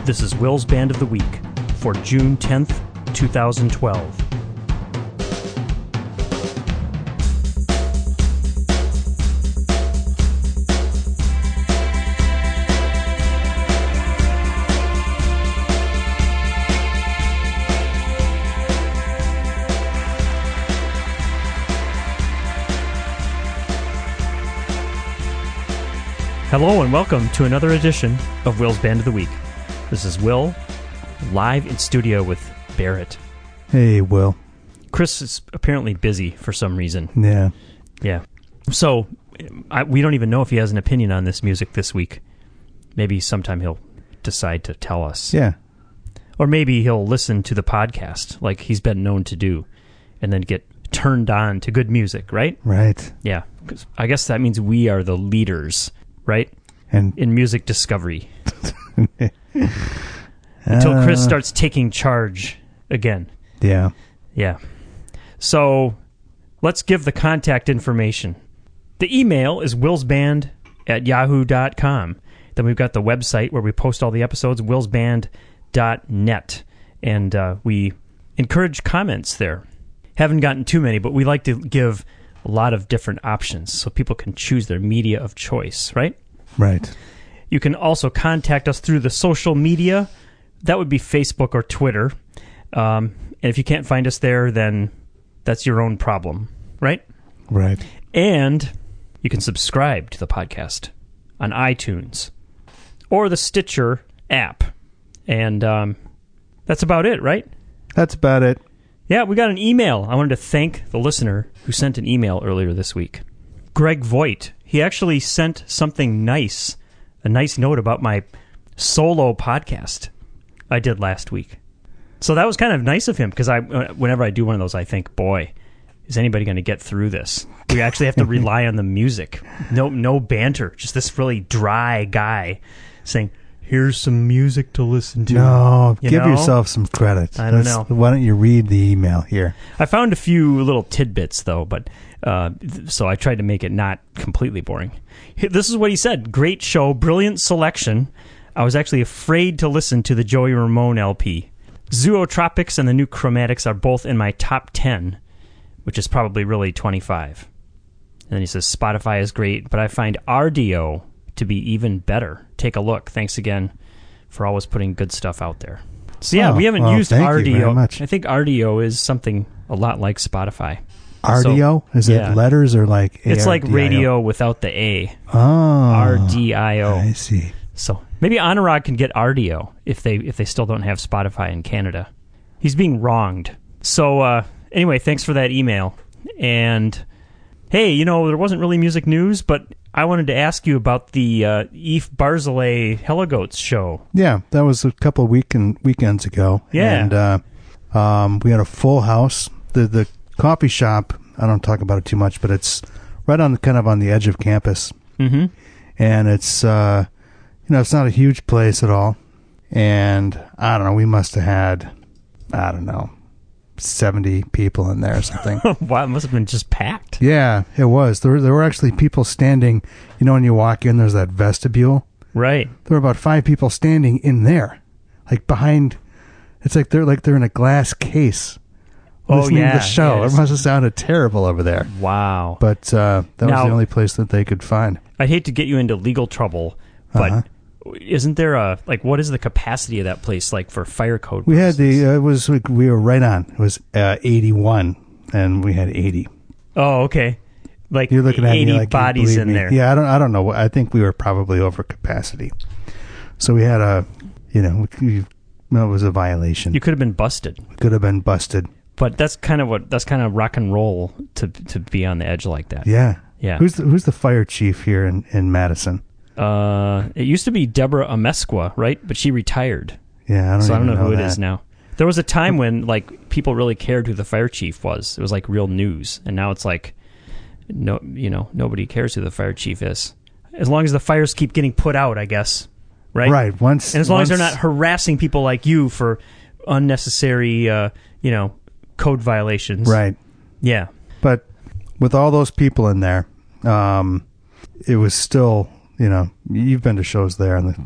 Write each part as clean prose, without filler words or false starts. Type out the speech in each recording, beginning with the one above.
This is Will's Band of the Week for June 10th, 2012. Hello and welcome to another edition of Will's Band of the Week. This is Will, live in studio with Barrett. Hey, Will. Chris is apparently busy for some reason. Yeah. So, we don't even know if he has an opinion on this music this week. Maybe sometime he'll decide to tell us. Yeah. Or maybe he'll listen to the podcast, like he's been known to do, and then get turned on to good music, right? Right. Yeah. 'Cause I guess that means we are the leaders, right? And in music discovery. Until Chris starts taking charge again. Yeah. Yeah. So let's give the contact information. The email is willsband@yahoo.com. Then we've got the website where we post all the episodes, willsband.net. And we encourage comments there. Haven't gotten too many, but we like to give a lot of different options so people can choose their media of choice, right? Right. You can also contact us through the social media. That would be Facebook or Twitter. And if you can't find us there, then that's your own problem, right? Right. And you can subscribe to the podcast on iTunes or the Stitcher app. And that's about it, right? That's about it. Yeah, we got an email. I wanted to thank the listener who sent an email earlier this week. Greg Voigt. He actually sent something nice, a nice note about my solo podcast I did last week. So that was kind of nice of him, because whenever I do one of those, I think, boy, is anybody going to get through this? We actually have to rely on the music. No banter, just this really dry guy saying, here's some music to listen to. No, give yourself some credit. I don't know. Why don't you read the email here? I found a few little tidbits, though, but so I tried to make it not completely boring. This is what he said. Great show, brilliant selection. I was actually afraid to listen to the Joey Ramone LP. Zootropics and the New Chromatics are both in my top 10, which is probably really 25. And then he says, Spotify is great, but I find RDO to be even better. Take a look. Thanks again for always putting good stuff out there. So yeah, we haven't used thank RDO. You very much. I think RDO is something a lot like Spotify. RDO? Is it letters or like A-R-D-I-O? It's like radio without the A. Oh. RDIO. I see. So maybe Anurag can get RDO if they still don't have Spotify in Canada. He's being wronged. So anyway, thanks for that email. And hey, there wasn't really music news, but I wanted to ask you about the Eve Barzilay Heligoats show. Yeah, that was a couple of weekends ago. Yeah. And we had a full house. The coffee shop, I don't talk about it too much, but it's right on the edge of campus. Mm-hmm. And it's it's not a huge place at all. And I don't know, we must have had 70 people in there or something. Wow, it must have been just packed. Yeah, it was. There were actually people standing, when you walk in, there's that vestibule. Right. There were about 5 people standing in there, like behind. It's like they're in a glass case. Listening to the show. It must have sounded terrible over there. Wow. But that was the only place that they could find. I'd hate to get you into legal trouble, but isn't there what is the capacity of that place like for fire code purposes? We had we were right on. It was 81, and we had 80. Oh, okay. Like you're looking at 80 me like bodies in there. Yeah, I don't know. I think we were probably over capacity. So we had it was a violation. You could have been busted. Could have been busted. But that's kind of rock and roll to be on the edge like that. Yeah. Yeah. Who's the fire chief here in Madison? It used to be Deborah Amesqua, right? But she retired. Yeah, I don't know who it is now. There was a time when people really cared who the fire chief was. It was like real news, and now it's like nobody cares who the fire chief is. As long as the fires keep getting put out, I guess. Right. Right. And as long as they're not harassing people like you for unnecessary, code violations. Right. Yeah. But with all those people in there, it was still, you've been to shows there, and the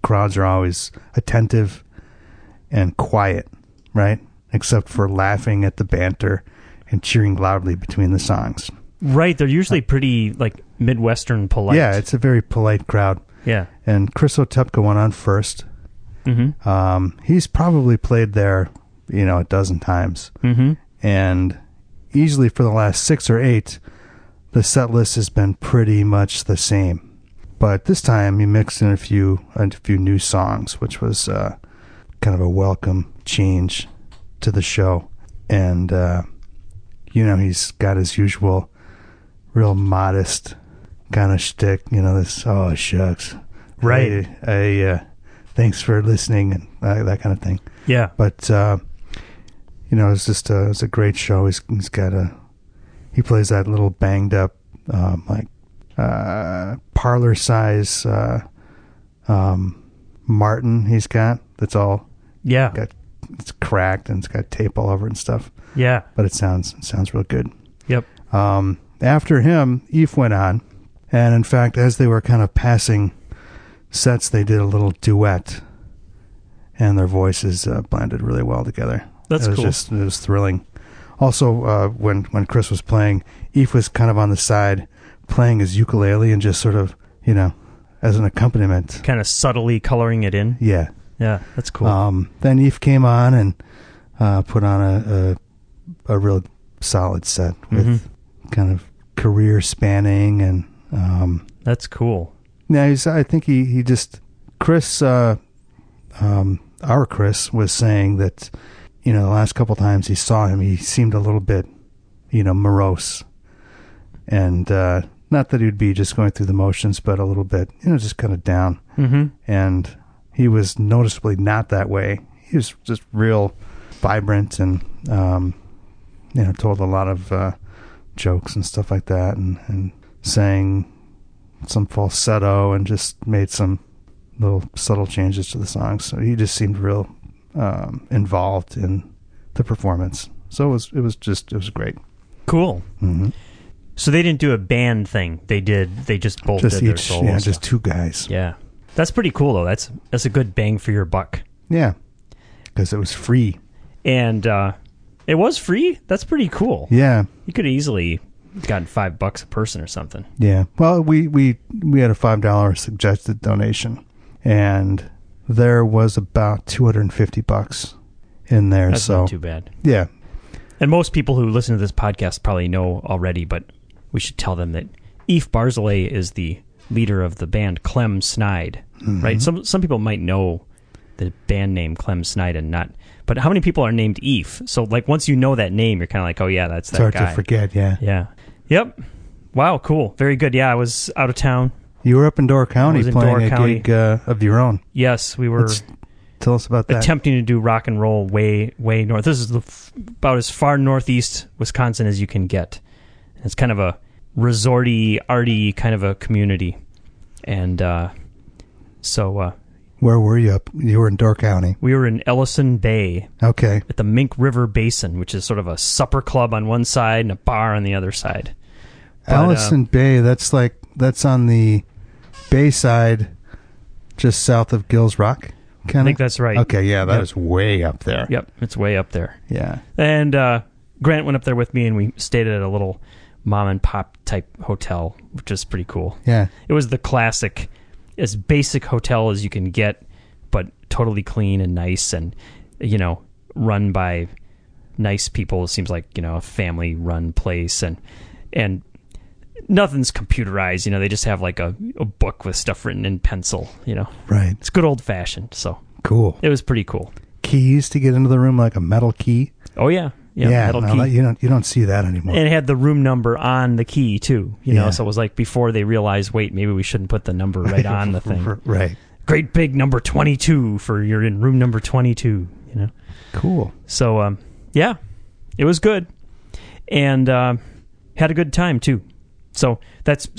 crowds are always attentive and quiet, right? Except for laughing at the banter and cheering loudly between the songs. Right. They're usually pretty, like, Midwestern polite. Yeah, it's a very polite crowd. Yeah. And Chris Otepka went on first. Mm-hmm. He's probably played there, a dozen times. Mm-hmm. And easily for the last 6 or 8, the set list has been pretty much the same. But this time he mixed in a few new songs, which was kind of a welcome change to the show. And, he's got his usual real modest kind of shtick, this, oh, shucks. Right. Hey, thanks for listening and that kind of thing. Yeah. But, it's a great show. He plays that little banged up, parlor size Martin he's got. That's all. Yeah. It's cracked and it's got tape all over it and stuff. Yeah. But it sounds real good. Yep. After him, Eve went on. And in fact, as they were kind of passing sets, they did a little duet. And their voices blended really well together. That's cool. It was thrilling. Also, when Chris was playing, Eve was kind of on the side playing his ukulele and just sort of, as an accompaniment. Kind of subtly coloring it in. Yeah. Yeah, that's cool. Then Eve came on and put on a real solid set with kind of career spanning and that's cool. Yeah, I think he just Chris, our Chris was saying that the last couple times he saw him, he seemed a little bit morose, and not that he'd be just going through the motions, but a little bit just kind of down. Mm-hmm. And he was noticeably not that way. He was just real vibrant and told a lot of jokes and stuff like that, and sang some falsetto and just made some little subtle changes to the songs. So he just seemed real involved in the performance. So it was great. Cool. Mm-hmm. So they didn't do a band thing. They just both did their solos. Yeah, just two guys. Yeah. That's pretty cool though. That's a good bang for your buck. Yeah. Because it was free. And it was free? That's pretty cool. Yeah. You could have easily gotten $5 a person or something. Yeah. Well, we had a $5 suggested donation, and there was about $250 in there. That's not too bad. Yeah. And most people who listen to this podcast probably know already, but we should tell them that Eve Barzilay is the leader of the band Clem Snide, right? Some people might know the band name Clem Snide and not, but how many people are named Eve? So like once you know that name, you're kind of like, oh yeah, that's that guy. It's hard to forget, yeah. Yeah. Yep. Wow, cool. Very good. Yeah, I was out of town. You were up in Door County playing a gig of your own. Yes, we were. Tell us about that. Attempting to do rock and roll way north. This is about as far northeast Wisconsin as you can get. It's kind of a resorty, arty kind of a community. And so... where were you up? You were in Door County. We were in Ellison Bay. Okay. At the Mink River Basin, which is sort of a supper club on one side and a bar on the other side. Ellison Bay, that's on the bay side, just south of Gills Rock? I think that's right. Okay, yeah, that is way up there. Yep, it's way up there. Yeah. And Grant went up there with me, and we stayed at a little mom-and-pop type hotel, which is pretty cool. Yeah. It was the classic, as basic hotel as you can get, but totally clean and nice and, run by nice people. It seems like, a family-run place. And nothing's computerized, they just have like a book with stuff written in pencil, Right. It's good old-fashioned, so. Cool. It was pretty cool. Keys to get into the room, like a metal key? Oh, yeah. Yeah, metal key. You don't see that anymore. And it had the room number on the key, too, so it was like before they realized, wait, maybe we shouldn't put the number right on the thing. Right. Great big number 22 for you're in room number 22, Cool. So, yeah, it was good. And had a good time, too. So this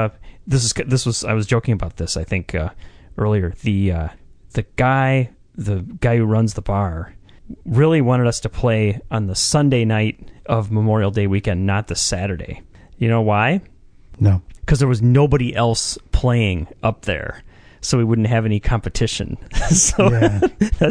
was I was joking about this, I think, earlier. The guy who runs the bar really wanted us to play on the Sunday night of Memorial Day weekend, not the Saturday. You know why? No. Because there was nobody else playing up there. so we wouldn't have any competition. So Yeah.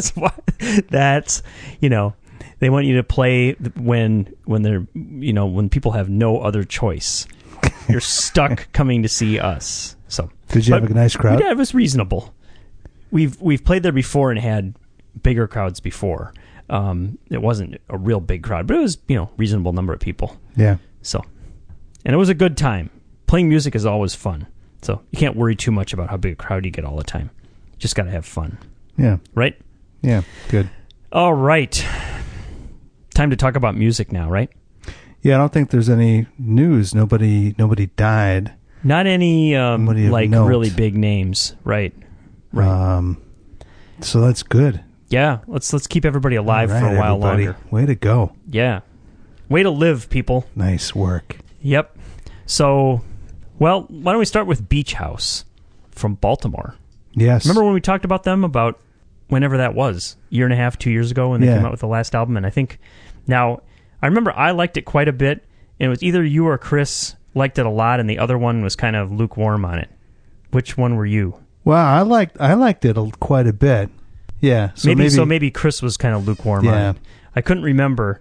that's they want you to play when they're when people have no other choice. You're stuck coming to see us. So Did you have a nice crowd? Yeah, it was reasonable. We've played there before and had bigger crowds before. It wasn't a real big crowd, but it was reasonable number of people. Yeah. So, and it was a good time. Playing music is always fun. So you can't worry too much about how big a crowd you get all the time. You just got to have fun. Yeah. Right? Yeah. Good. All right. Time to talk about music now, right? Yeah, I don't think there's any news. Nobody died. Not any Nobody of like note. really big names, right? Right. So that's good. Yeah, let's keep everybody alive All right, for a while everybody. longer. Way to go. Yeah. Way to live, people. Nice work. Yep. So, well, why don't we start with Beach House from Baltimore? Yes. Remember when we talked about them about whenever that was, year and a half, 2 years ago when they Yeah. came out with the last album? And I think now, I remember I liked it quite a bit, and it was either you or Chris liked it a lot, and the other one was kind of lukewarm on it. Which one were you? Well, I liked it quite a bit. Yeah. So maybe Chris was kind of lukewarm on Yeah. it. I couldn't remember.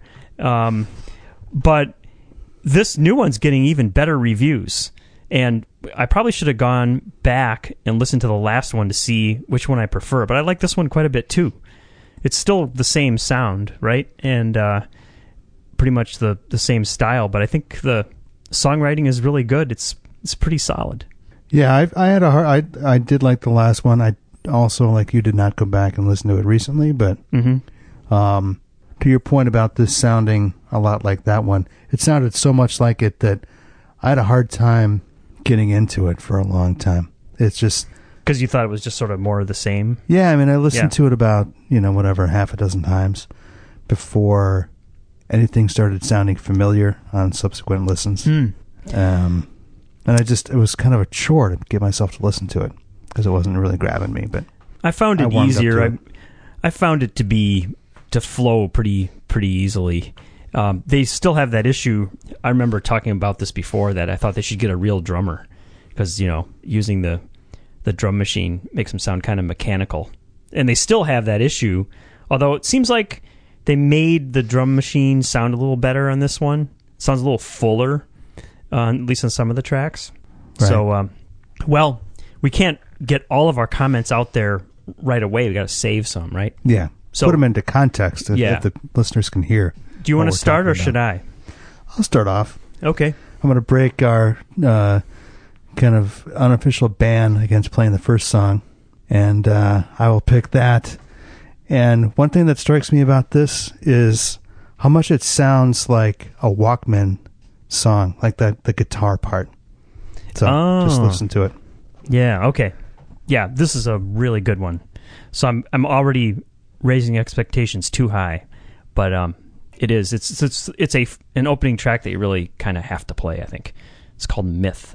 But this new one's getting even better reviews. And I probably should have gone back and listened to the last one to see which one I prefer. But I like this one quite a bit, too. It's still the same sound, right? And pretty much the same style. But I think the songwriting is really good. It's pretty solid. Yeah, I did like the last one. I also, like you, did not go back and listen to it recently, but to your point about this sounding a lot like that one, it sounded so much like it that I had a hard time getting into it for a long time. It's just... Because you thought it was just sort of more of the same? Yeah, I mean, I listened to it about, half a dozen times before anything started sounding familiar on subsequent listens. And it was kind of a chore to get myself to listen to it because it wasn't really grabbing me. But I found it warmed up to easier. it. I found it to flow pretty easily. They still have that issue. I remember talking about this before, that I thought they should get a real drummer because using the drum machine makes them sound kind of mechanical, and they still have that issue. Although it seems like they made the drum machine sound a little better on this one. It sounds a little fuller. At least on some of the tracks. Right. So, well, we can't get all of our comments out there right away. We got to save some, right? yeah, So- put them into context if the listeners can hear. Do you want what to we're start, or talking should about. I? I'll start off. Okay. I'm going to break our kind of unofficial ban against playing the first song, and I will pick that. And one thing that strikes me about this is how much it sounds like a Walkman song, like the guitar part. So just listen to it. Yeah. Okay. Yeah, this is a really good one. So I'm already raising expectations too high, but it is. It's an opening track that you really kind of have to play. I think it's called Myth.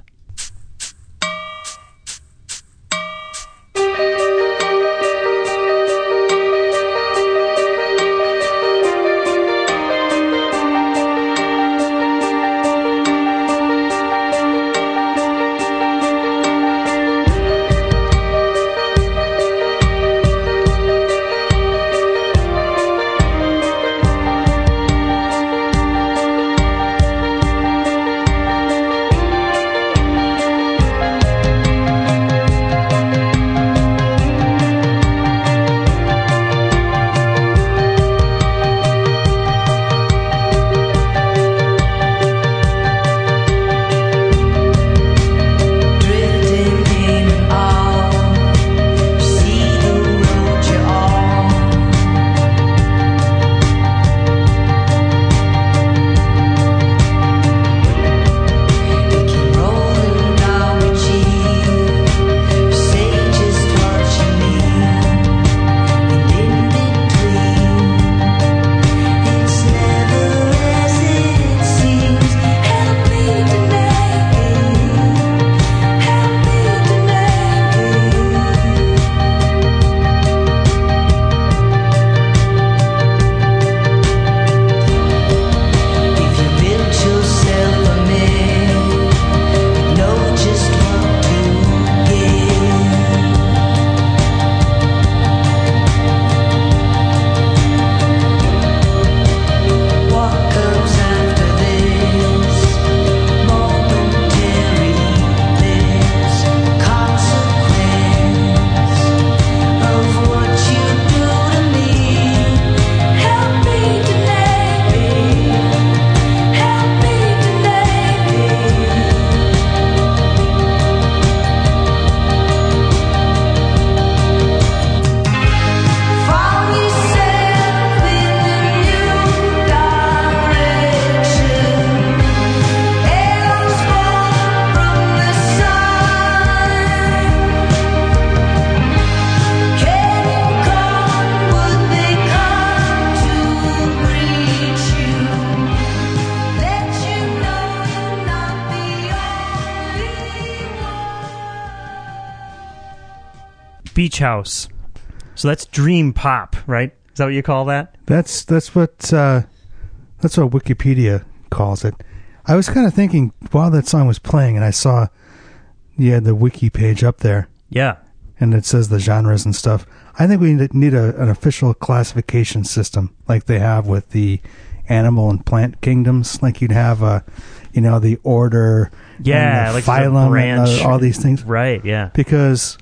Beach house. So that's dream pop, right? Is that what you call that? That's what Wikipedia calls it. I was kind of thinking while that song was playing, and I saw you had the wiki page up there. Yeah. And it says the genres and stuff. I think we need an official classification system like they have with the animal and plant kingdoms. Like you'd have the order, and the like phylum, branch, and all these things. Right, yeah. Because,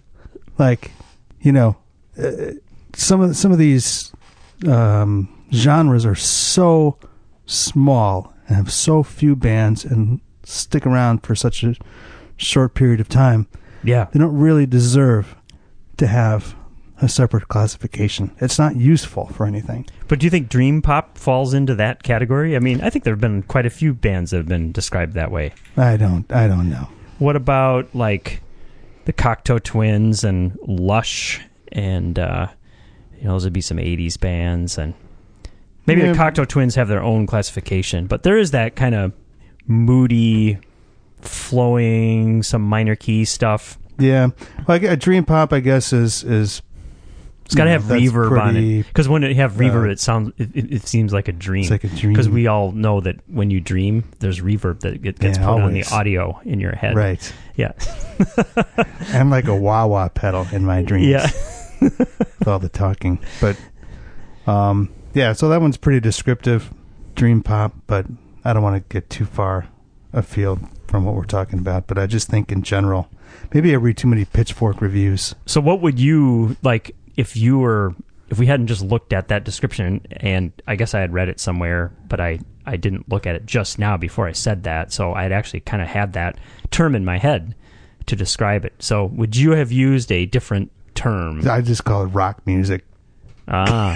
some of these genres are so small and have so few bands and stick around for such a short period of time. Yeah. They don't really deserve to have a separate classification. It's not useful for anything. But do you think dream pop falls into that category? I mean, I think there have been quite a few bands that have been described that way. I don't know. What about like the Cocteau Twins and Lush and those would be some 80s bands, and maybe the Cocteau Twins have their own classification, but there is that kind of moody, flowing, some minor key stuff. Yeah. Well, a dream pop, I guess, is it's got to have reverb on it, because when it have reverb, it seems like a dream. It's like a dream. Because we all know that when you dream, there's reverb that gets put on the audio in your head. Right. Yeah. I'm like a wah-wah pedal in my dreams. Yeah. With all the talking. But, so that one's pretty descriptive, dream pop, but I don't want to get too far afield from what we're talking about. But I just think in general, maybe I read too many Pitchfork reviews. So what would you, like, if we hadn't just looked at that description, and I guess I had read it somewhere, but I didn't look at it just now before I said that, so I'd actually kind of had that term in my head to describe it. So would you have used a different term? I just call it rock music. Ah.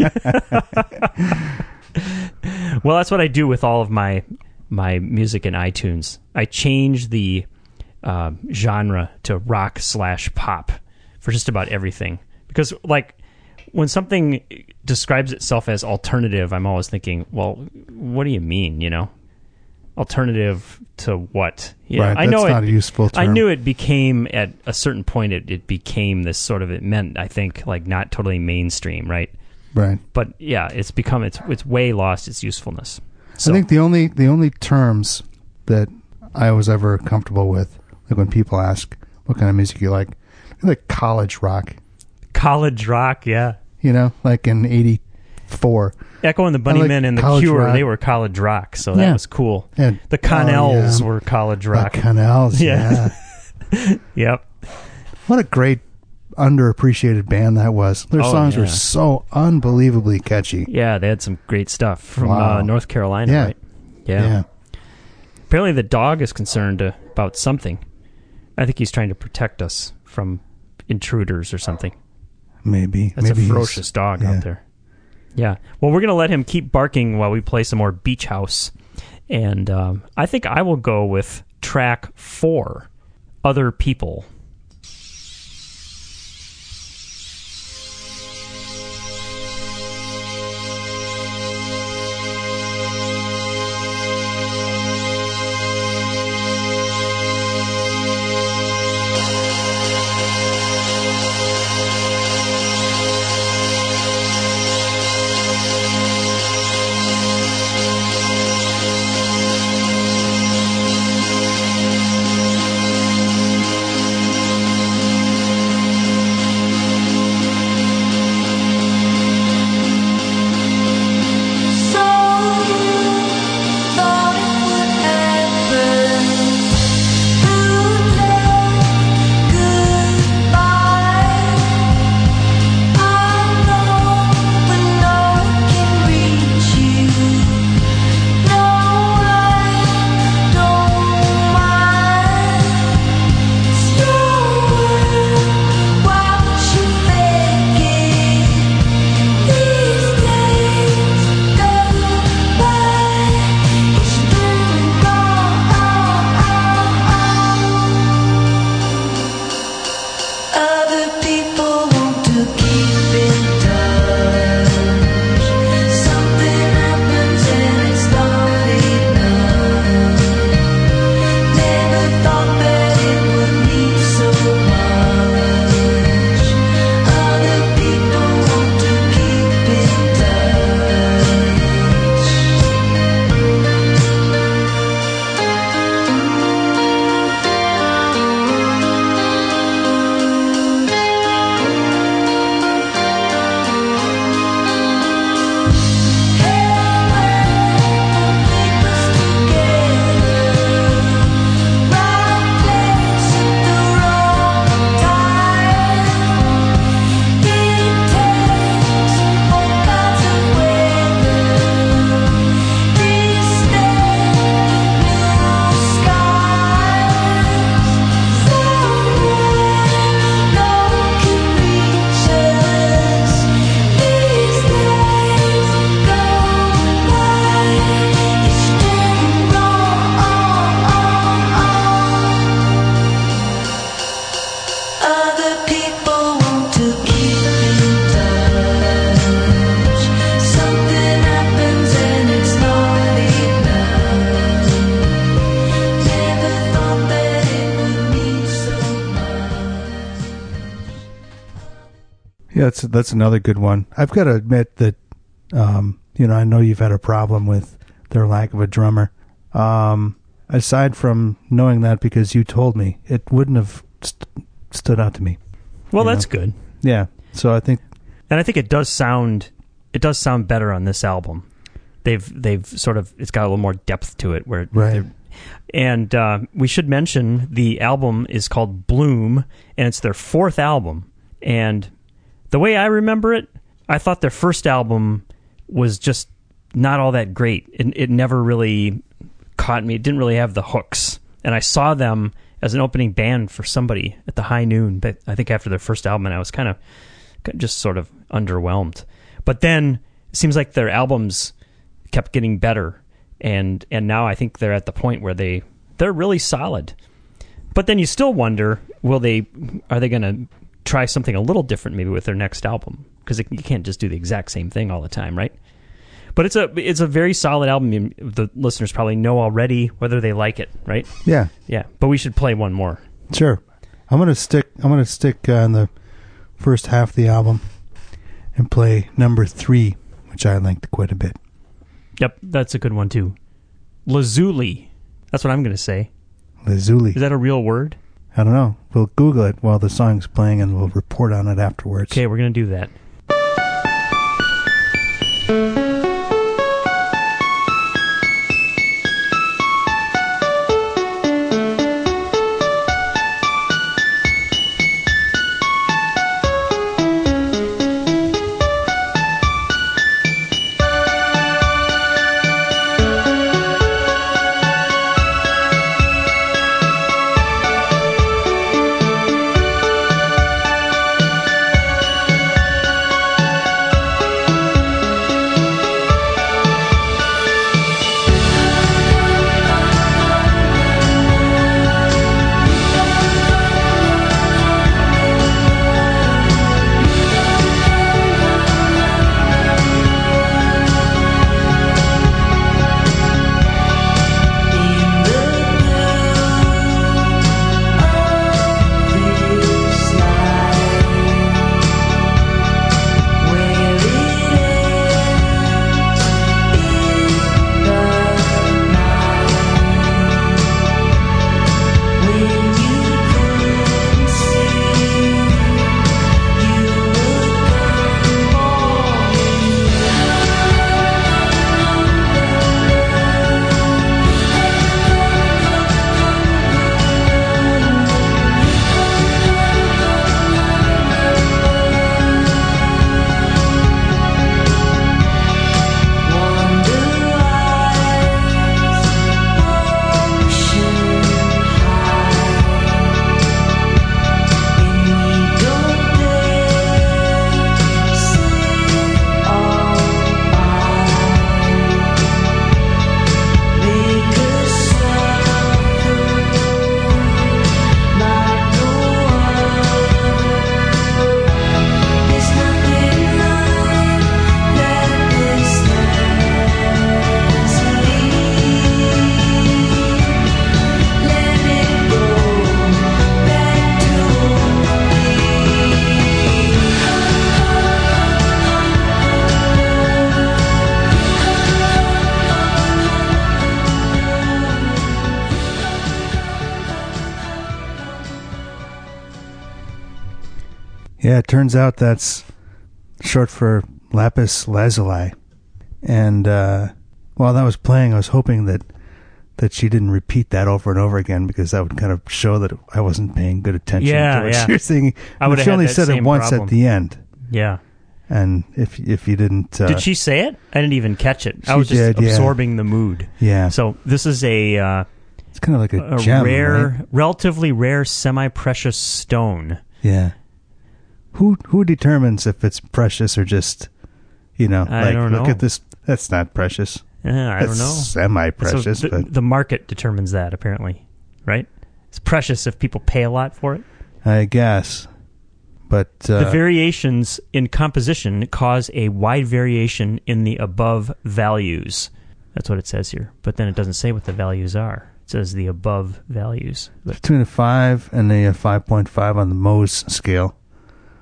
Well, that's what I do with all of my music in iTunes. I change the genre to rock/pop for just about everything. Because, like, when something describes itself as alternative, I'm always thinking, well, what do you mean, Alternative to what? Right, that's not a useful term. I knew it became, at a certain point, it became this sort of, it meant, I think, like, not totally mainstream, right? Right. But, yeah, it's way lost its usefulness. So, I think the only terms that I was ever comfortable with, like when people ask what kind of music you like college rock. College rock, yeah. Like in 84. Echo and the Bunnymen and the Cure, rock. they were college rock, so that was cool. And, the Connells were college rock. The Connells, yeah. Yep. What a great underappreciated band that was. Their songs were so unbelievably catchy. Yeah, they had some great stuff from North Carolina, right? Yeah. Apparently the dog is concerned about something. I think he's trying to protect us from intruders or something. Maybe. That's a ferocious dog out there. Yeah. Well, we're going to let him keep barking while we play some more Beach House. And I think I will go with track 4, Other People. Yeah, that's another good one. I've got to admit that, I know you've had a problem with their lack of a drummer. Aside from knowing that because you told me, it wouldn't have stood out to me. Well, that's good. Yeah. So I think it does sound better on this album. They've sort of, it's got a little more depth to it. Right. And we should mention the album is called Bloom, and it's their 4th album. And the way I remember it, I thought their first album was just not all that great. It never really caught me. It didn't really have the hooks. And I saw them as an opening band for somebody at the High Noon, but I think after their first album, and I was kind of just sort of underwhelmed. But then it seems like their albums kept getting better, and now I think they're at the point where they're really solid. But then you still wonder, are they going to try something a little different maybe with their next album? Because you can't just do the exact same thing all the time, right? But it's a very solid album. The listeners probably know already whether they like it, right? Yeah. Yeah. But we should play one more. Sure. I'm gonna stick on the first half of the album and play number 3, which I liked quite a bit. Yep, that's a good one too. Lazuli. That's what I'm gonna say. Lazuli. Is that a real word? I don't know. We'll Google it while the song's playing, and we'll report on it afterwards. Okay, we're gonna do that. Yeah, it turns out that's short for lapis lazuli. And while that was playing, I was hoping that she didn't repeat that over and over again, because that would kind of show that I wasn't paying good attention to what she was singing. I would have she only had that said it same once problem. at the end. Yeah. And if you didn't... Did she say it? I didn't even catch it. I She was just did, yeah. absorbing the mood. Yeah. So this is a it's kind of like a gem, rare, right? relatively rare, semi-precious stone. Yeah. Who determines if it's precious or just, I like, don't look know. at this, that's not precious. I don't That's know. semi-precious, So but the market determines that, apparently, right? It's precious if people pay a lot for it. I guess. But The variations in composition cause a wide variation in the above values. That's what it says here. But then it doesn't say what the values are. It says the above values. But between a 5 and a 5.5 on the Mohs scale,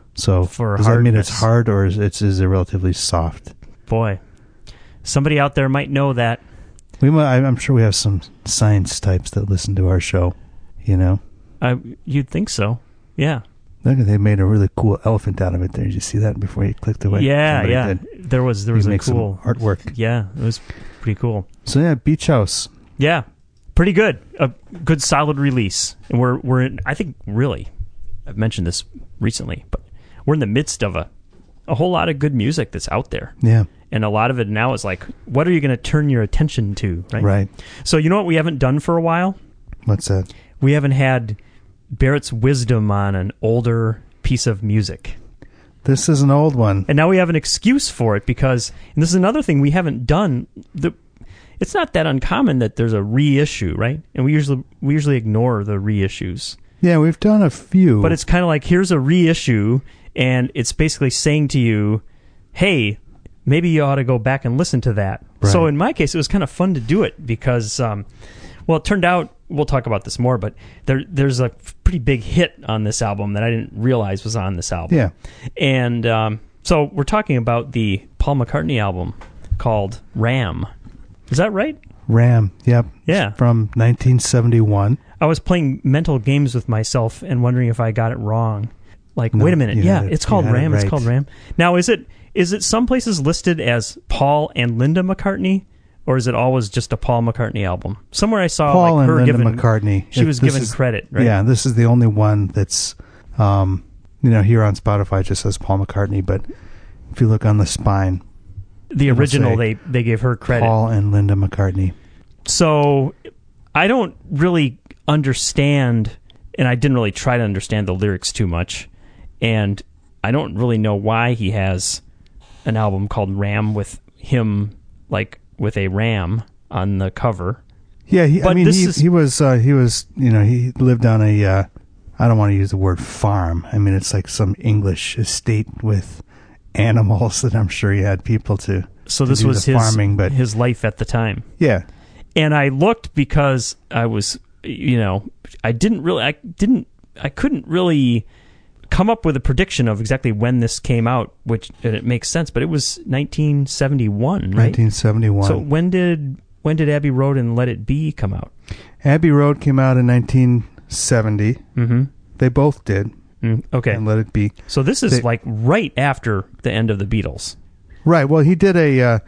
So For does that mean it's hardness. hard, or is it relatively soft? Boy, somebody out there might know that. I'm sure we have some science types that listen to our show. You know, You'd think so. Yeah. look, they made a really cool elephant out of it. There, did you see that before you clicked away? Yeah, Somebody yeah. did. There was He a makes some cool artwork. Yeah, it was pretty cool. So yeah, Beach House. Yeah, pretty good. A good solid release. And we're in, I think really, I've mentioned this recently, but we're in the midst of a whole lot of good music that's out there. Yeah, And a lot of it now is like, what are you going to turn your attention to, right? right. So you know what we haven't done for a while? What's that? We haven't had Barrett's wisdom on an older piece of music. This is an old one. And now we have an excuse for it because, and this is another thing we haven't done. It's not that uncommon that there's a reissue, right? And we usually ignore the reissues. Yeah, we've done a few. But it's kind of like, here's a reissue, and it's basically saying to you, hey, maybe you ought to go back and listen to that. Right. So in my case, it was kind of fun to do it because, well, it turned out, we'll talk about this more, but there's a pretty big hit on this album that I didn't realize was on this album. Yeah. And so we're talking about the Paul McCartney album called Ram. Is that right? Ram. Yep. Yeah. It's from 1971. I was playing mental games with myself and wondering if I got it wrong. Like, No, wait a minute. you Yeah, had it- it's called you had it Ram. It's right. called Ram. Now, is it some places listed as Paul and Linda McCartney, or is it always just a Paul McCartney album? Somewhere I saw Paul like and her Linda given McCartney. She was This given is- credit, right? Yeah, this is the only one that's, here on Spotify it just says Paul McCartney, but if you look on the spine, The It'll original, say they gave her credit. Paul and Linda McCartney. So I don't really understand, and I didn't really try to understand the lyrics too much, and I don't really know why he has an album called Ram with him, like, with a ram on the cover. Yeah, he But this is- he was he lived on a I don't want to use the word farm. I mean, it's like some English estate with animals that I'm sure he had people to. So to this do was the his farming, but his life at the time. yeah, And I looked because I was, I couldn't really come up with a prediction of exactly when this came out, and it makes sense, but it was 1971, right? 1971. So when did Abbey Road and Let It Be come out? Abbey Road came out in 1970. Mm-hmm. They both did. Okay. And Let It Be. So this is like right after the end of the Beatles. Right. Well, he did a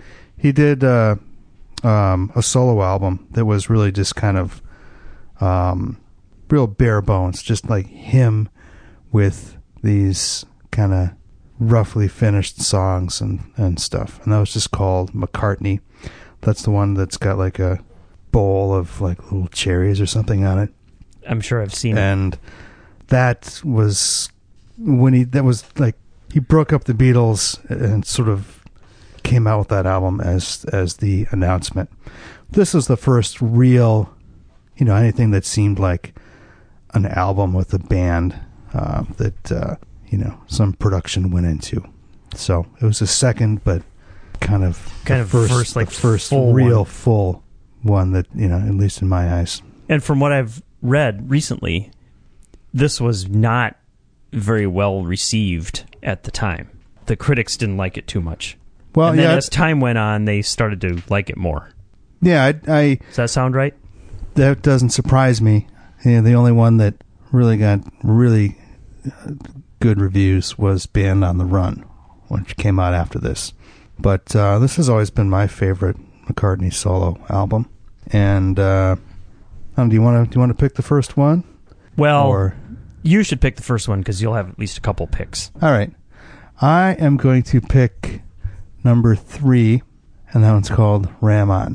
solo album that was really just kind of real bare bones, just like him with these kind of roughly finished songs and stuff. And that was just called McCartney. That's the one that's got like a bowl of like little cherries or something on it. I'm sure I've seen it. And that was when he broke up the Beatles and sort of came out with that album as the announcement. This is the first real, anything that seemed like an album with a band that some production went into. So it was the second, but kind of first full real one. full one that at least in my eyes. And from what I've read recently, this was not very well received at the time. The critics didn't like it too much. Well, and then yeah, as time went on, they started to like it more. yeah, I Does that sound right? that doesn't surprise me. The only one that really got really good reviews was Band on the Run, which came out after this. But this has always been my favorite McCartney solo album. And do you want to pick the first one? Well, Or you should pick the first one because you'll have at least a couple picks. all right, I am going to pick number 3, and that one's called Ram On.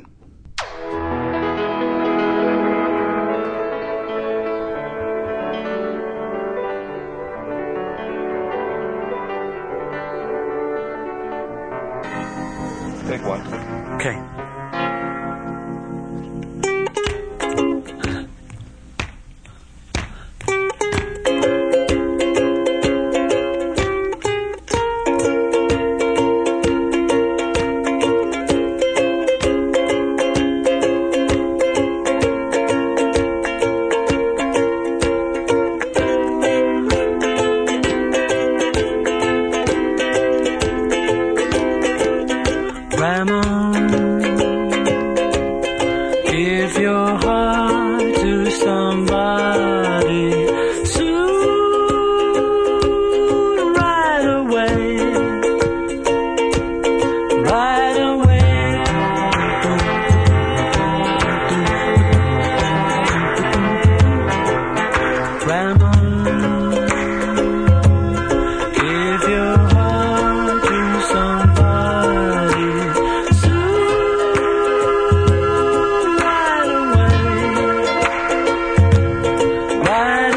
Pick one. Okay. Grandma, give your heart to somebody soon, right away, right away. Grandma, give your heart to somebody soon, right away, right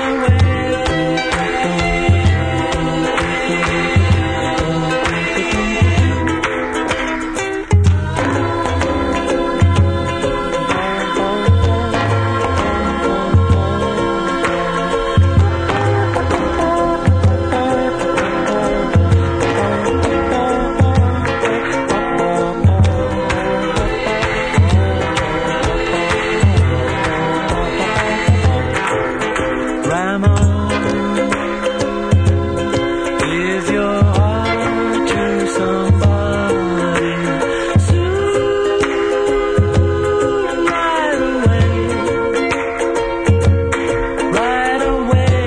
Grandma, give your heart to somebody soon, right away, right away.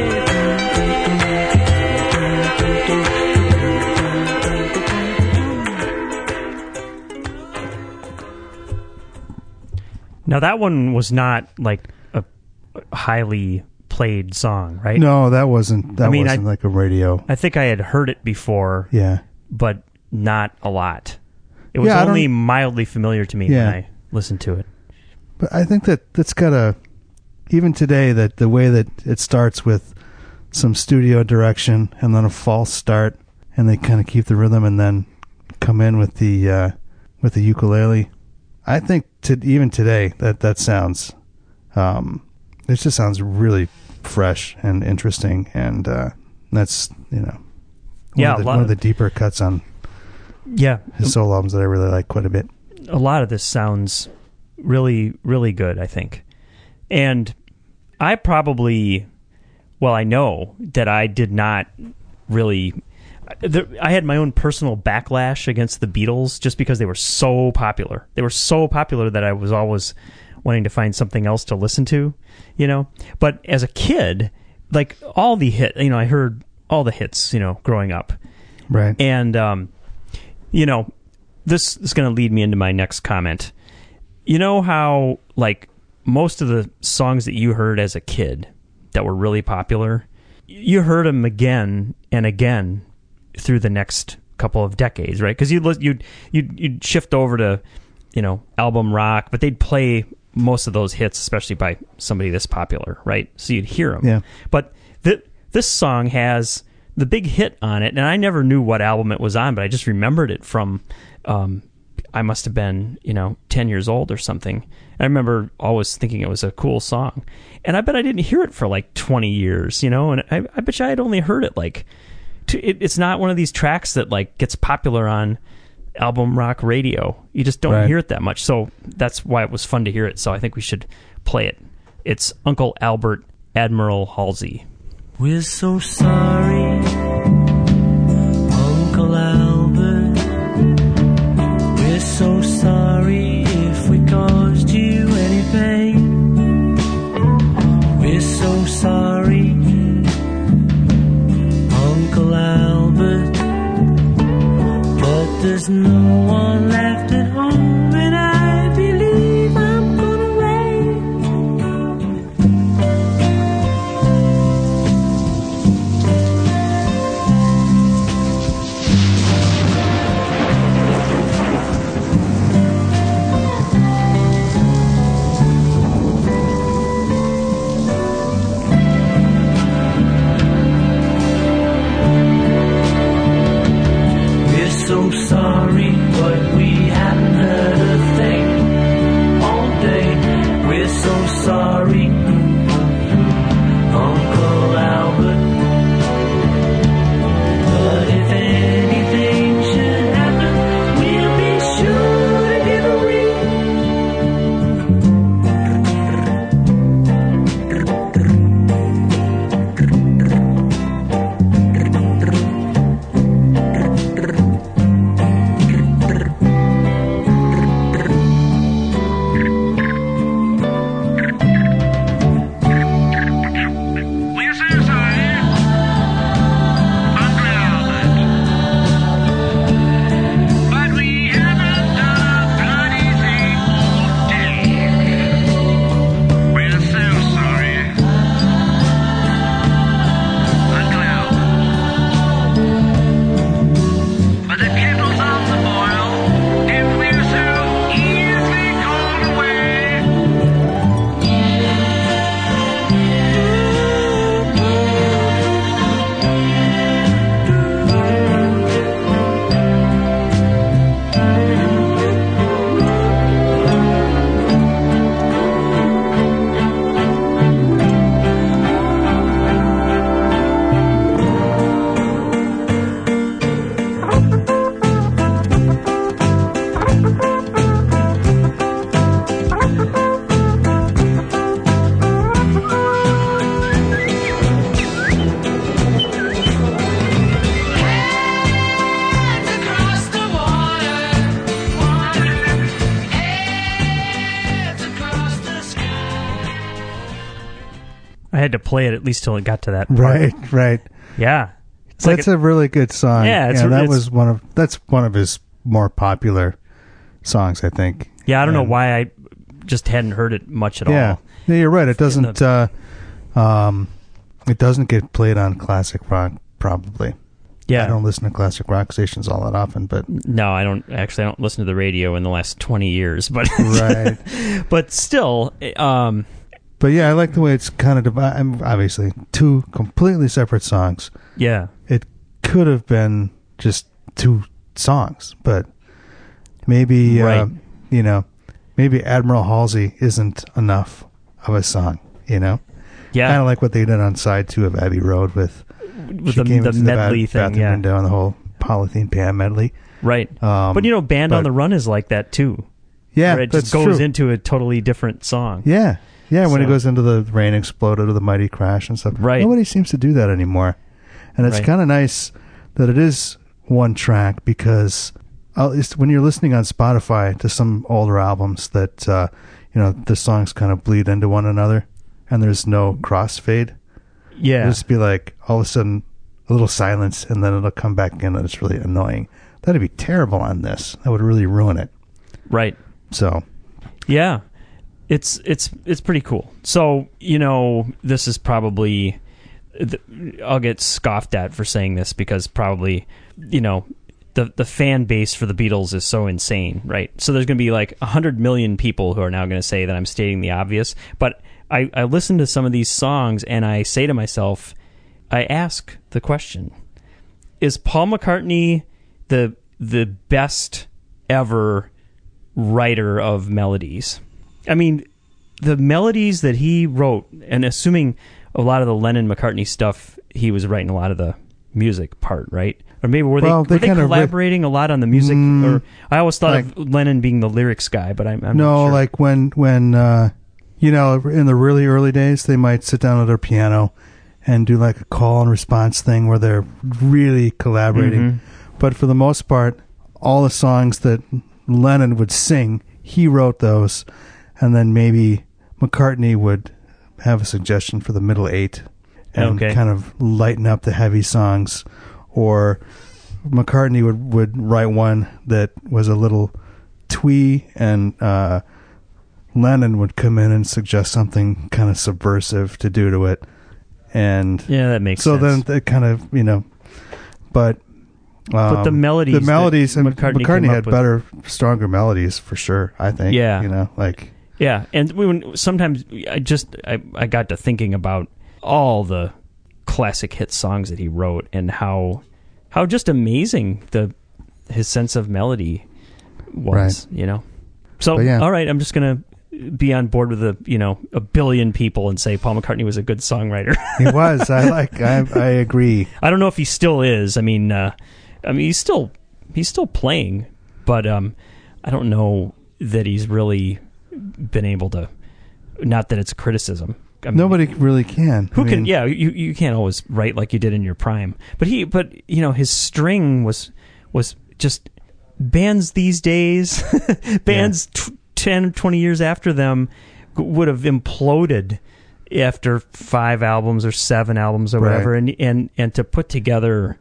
Now that one was not like a highly played song, right? No, that wasn't. That I mean, wasn't like a radio. I think I had heard it before, Yeah. but not a lot. It was Yeah, I only don't- mildly familiar to me Yeah. when I listened to it. But I think that's got a, even today, that the way that it starts with some studio direction and then a false start, and they kind of keep the rhythm and then come in with the ukulele. I think even today that sounds, it just sounds really fresh and interesting, and that's Yeah, one of the deeper cuts on Yeah, his solo albums that I really like quite a bit. a lot of this sounds really, really good, I think. And I probably, well, I know that I did not really... I had my own personal backlash against the Beatles just because they were so popular. They were so popular that I was always wanting to find something else to listen to, But as a kid, like all the I heard all the hits, growing up. Right. And, this is going to lead me into my next comment. You know how, like, most of the songs that you heard as a kid that were really popular, you heard them again and again through the next couple of decades, right? Because you'd shift over to, album rock, but they'd play most of those hits, especially by somebody this popular, right? So you'd hear them. Yeah. But this song has the big hit on it, and I never knew what album it was on, but I just remembered it from, I must have been, 10 years old or something. I remember always thinking it was a cool song. And I bet I didn't hear it for like 20 years, and I bet you I had only heard it like, it's not one of these tracks that like gets popular on album rock radio. You just don't hear it that much. So that's why it was fun to hear it. So I think we should play it. It's Uncle Albert, Admiral Halsey. We're so sorry, Uncle Albert. We're so sorry if we caused you any pain. We're so sorry, Uncle Albert. But there's no one left at home, and I believe I'm gonna wait. So sorry, but we haven't heard a thing all day. We're so sorry, Uncle Albert. But if anything should happen, we'll be sure to give a ring. had to play it at least till it got to that part. Right. Yeah. It's That's a really good song. Yeah, that's one of his more popular songs, I think. Yeah, I don't know why I just hadn't heard it much at all. Yeah, you're right. It doesn't. It doesn't get played on classic rock, probably. Yeah. I don't listen to classic rock stations all that often, but no, I don't listen to the radio in the last 20 years, but right. But still, but yeah, I like the way it's kind of divided. Obviously, two completely separate songs. Yeah, it could have been just two songs, but maybe right. Maybe Admiral Halsey isn't enough of a song. Yeah, kind of like what they did on side 2 of Abbey Road with the medley thing, bathroom window and the whole Polythene Pam medley. Right. But Band on the Run is like that too. Yeah, where it just goes into a totally different song. Yeah. Yeah, when it goes into the Rain Exploded or the Mighty Crash and stuff. Right. Nobody seems to do that anymore. And it's kind of nice that it is one track, because when you're listening on Spotify to some older albums that, the songs kind of bleed into one another and there's no crossfade. Yeah. It'll just be like all of a sudden a little silence and then it'll come back in and it's really annoying. That'd be terrible on this. That would really ruin it. Right. So. Yeah. It's pretty cool. So, this is probably, I'll get scoffed at for saying this because probably, the fan base for the Beatles is so insane, right? So there's going to be like 100 million people who are now going to say that I'm stating the obvious. But I listen to some of these songs and I say to myself, I ask the question, is Paul McCartney the best ever writer of melodies? I mean, the melodies that he wrote, and assuming a lot of the Lennon-McCartney stuff, he was writing a lot of the music part, right? Or maybe were they collaborating a lot on the music? Or I always thought of Lennon being the lyrics guy, but I'm not sure. Like when in the really early days, they might sit down at their piano and do like a call and response thing where they're really collaborating. Mm-hmm. But for the most part, all the songs that Lennon would sing, he wrote those, and then maybe McCartney would have a suggestion for the middle 8 and kind of lighten up the heavy songs, or McCartney would write one that was a little twee, and Lennon would come in and suggest something kind of subversive to do to it. And that makes sense. So then it kind of, but the melodies, and McCartney had better, stronger melodies for sure, I think. Yeah. Yeah, and sometimes I got to thinking about all the classic hit songs that he wrote and how just amazing his sense of melody was, right. So, all right, I'm just going to be on board with a billion people and say Paul McCartney was a good songwriter. He was. I agree. I don't know if he still is. I mean, he's still playing, but I don't know that he's really been able to. Not that it's a criticism. I mean, nobody really can. Who can? Yeah, you can't always write like you did in your prime. But his string was just bands these days. Bands 10, 20 years after them would have imploded after 5 albums or 7 albums or whatever, and to put together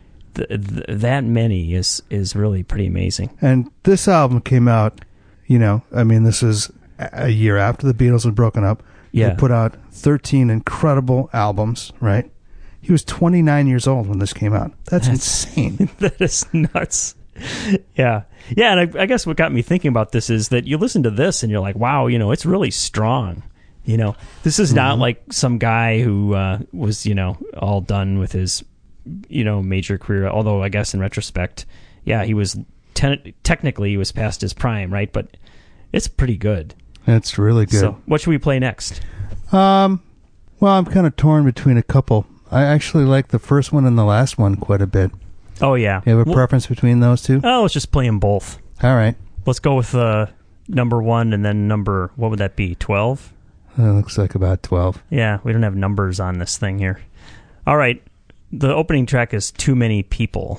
that many is really pretty amazing. And this album came out, this is a year after the Beatles had broken up. Yeah. They put out 13 incredible albums, right? He was 29 years old when this came out. That's insane. That is nuts. Yeah. Yeah, and I guess what got me thinking about this is that you listen to this and you're like, wow, it's really strong. This is not like some guy who was, all done with his, major career. Although I guess in retrospect, he was technically he was past his prime, right? But it's pretty good. It's really good. So what should we play next? Well, I'm kind of torn between a couple. I actually like the first one and the last one quite a bit. Oh, yeah. You have a preference between those two? Oh, let's just play them both. All right. Let's go with number 1 and then what would that be, 12? It looks like about 12. Yeah, we don't have numbers on this thing here. All right. The opening track is Too Many People.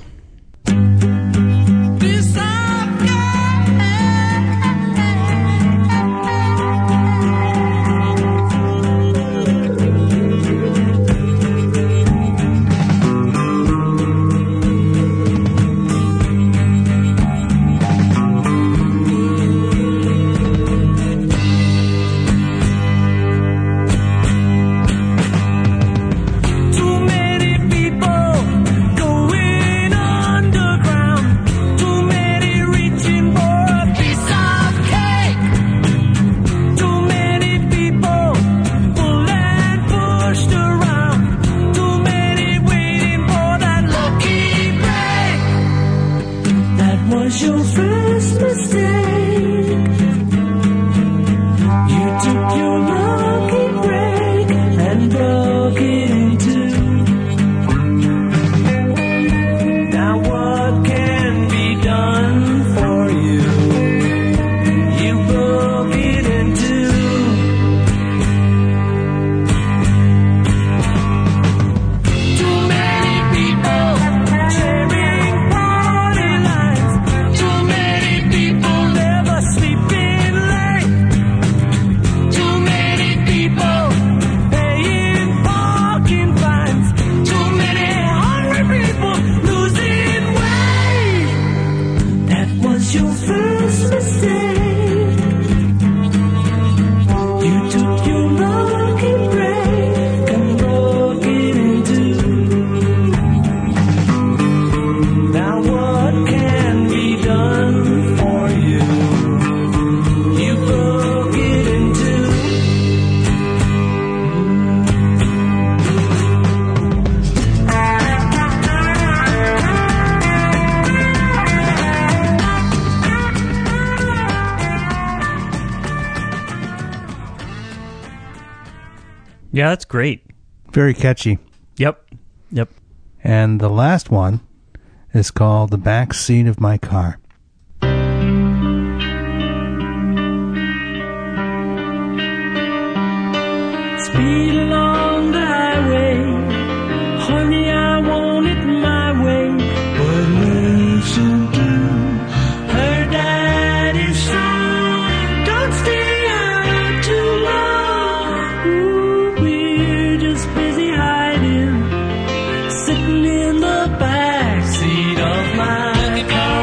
was your first mistake. You took your lucky break and broke it in two. Now what can be done for you? You broke it in two. Too many people sharing party lines. Too many people never sleeping late. Too many people paying parking fines. Too many hungry people losing weight. That was your first mistake. You took your lucky break and broke it in two. Now what can be done for you? You broke it in two. Yeah, that's great. Very catchy. Yep. Yep. And the last one is called The Back Seat of My Car. Speed along the highway, honey, I want it my way. But listen to her daddy's song. Don't stay out too long. Ooh, we're just busy hiding, sitting in the back seat of my car.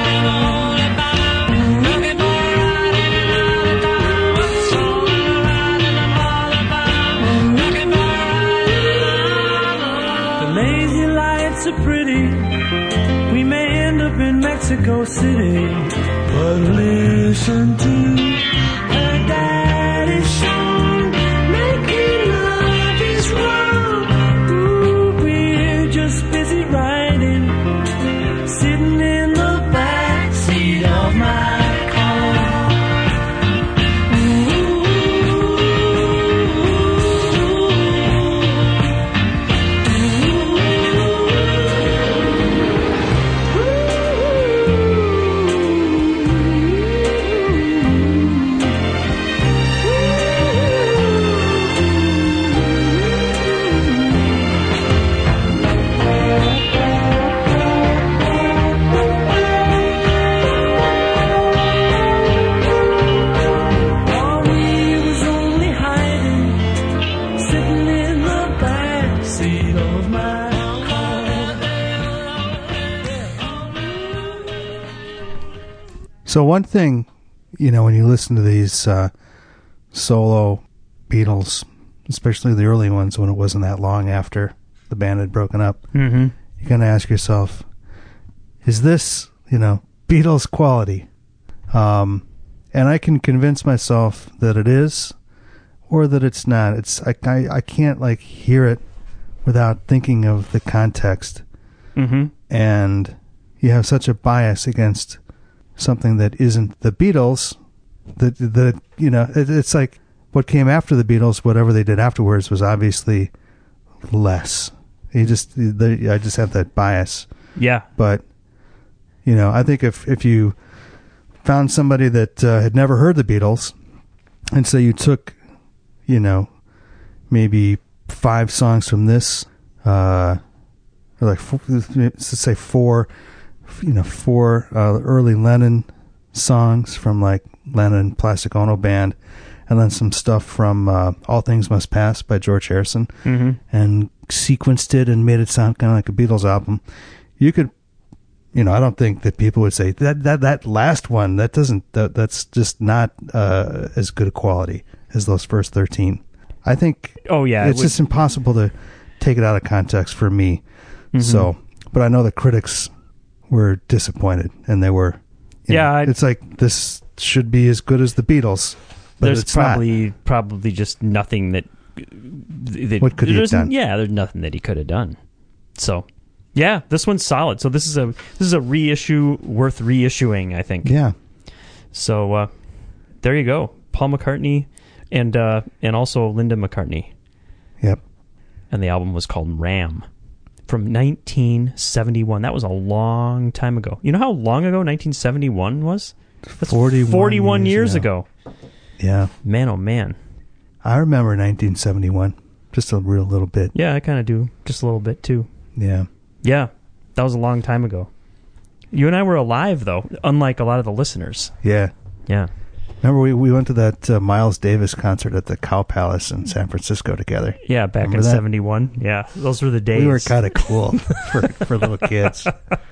The lazy lights are pretty. We may end up in Mexico City. But listen to her daddy's song. Making love is wrong. Ooh, we're just busy riding, sitting in the back seat of my car. While we was only hiding, sitting in the back seat of my So one thing, you know, when you listen to these solo Beatles, especially the early ones when it wasn't that long after the band had broken up, Mm-hmm. you kind of ask yourself, is this, you know, Beatles quality? And I can convince myself that it is or that it's not. I can't like hear it without thinking of the context. Mm-hmm. And you have such a bias against something that isn't the Beatles that you know, it's like what came after the Beatles, whatever they did afterwards was obviously less. I just have that bias. Yeah. But you know, I think if you found somebody that had never heard the Beatles, and so you took, you know, maybe 5 songs from this, or like let's say 4 early Lennon songs from like Lennon Plastic Ono Band, and then some stuff from All Things Must Pass by George Harrison, Mm-hmm. and sequenced it and made it sound kind of like a Beatles album. You could, you know, I don't think that people would say that last one, that's just not as good a quality as those first 13. I think Oh, yeah. it's just impossible to take it out of context for me. Mhm. So, but I know the critics were disappointed, and they were, you know, it's like, this should be as good as the Beatles, but there's it's probably just nothing that What could he have there's- done? Yeah, there's nothing that he could have done. So, Yeah, this one's solid. So this is a reissue worth reissuing, I think. Yeah. So there you go, Paul McCartney and also Linda McCartney. Yep. And the album was called Ram from 1971. That was a long time ago. You know how long ago 1971 was? That's 41 years ago. Yeah. Man, oh man. I remember 1971. Just a real little bit. Yeah, I kind of do. Just a little bit, too. Yeah. Yeah, that was a long time ago. You and I were alive, though, unlike a lot of the listeners. Yeah. Yeah. Remember we went to that Miles Davis concert at the Cow Palace in San Francisco together? Yeah, back in 71. Yeah, those were the days. We were kind of cool for little kids.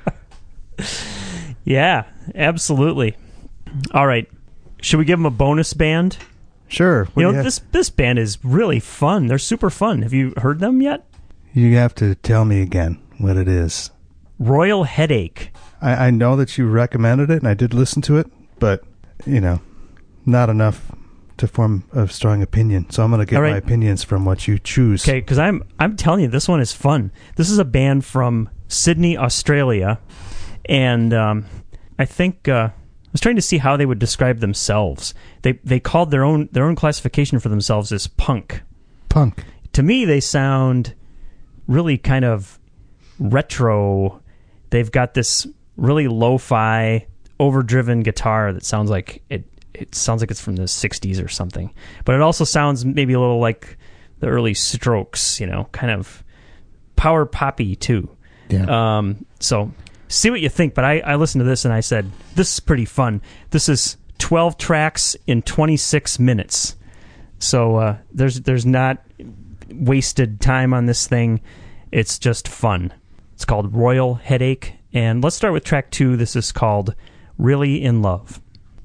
Yeah, absolutely. All right. Should we give them a bonus band? Sure. This band is really fun. They're super fun. Have you heard them yet? You have to tell me again what it is. Royal Headache. I know that you recommended it, and I did listen to it, but, not enough to form a strong opinion. So I'm going to get my opinions from what you choose. Okay, because I'm telling you, this one is fun. This is a band from Sydney, Australia, and I think I was trying to see how they would describe themselves. They called their own classification for themselves as punk. Punk. To me, they sound really kind of retro. They've got this really lo-fi, overdriven guitar that sounds like it sounds like it's from the 60s or something. But it also sounds maybe a little like the early Strokes, kind of power poppy too. Yeah. So see what you think, but I listened to this and I said, this is pretty fun. This is 12 tracks in 26 minutes. So there's not wasted time on this thing. It's just fun. It's called Royal Headache. And let's start with track 2. This is called Really in Love.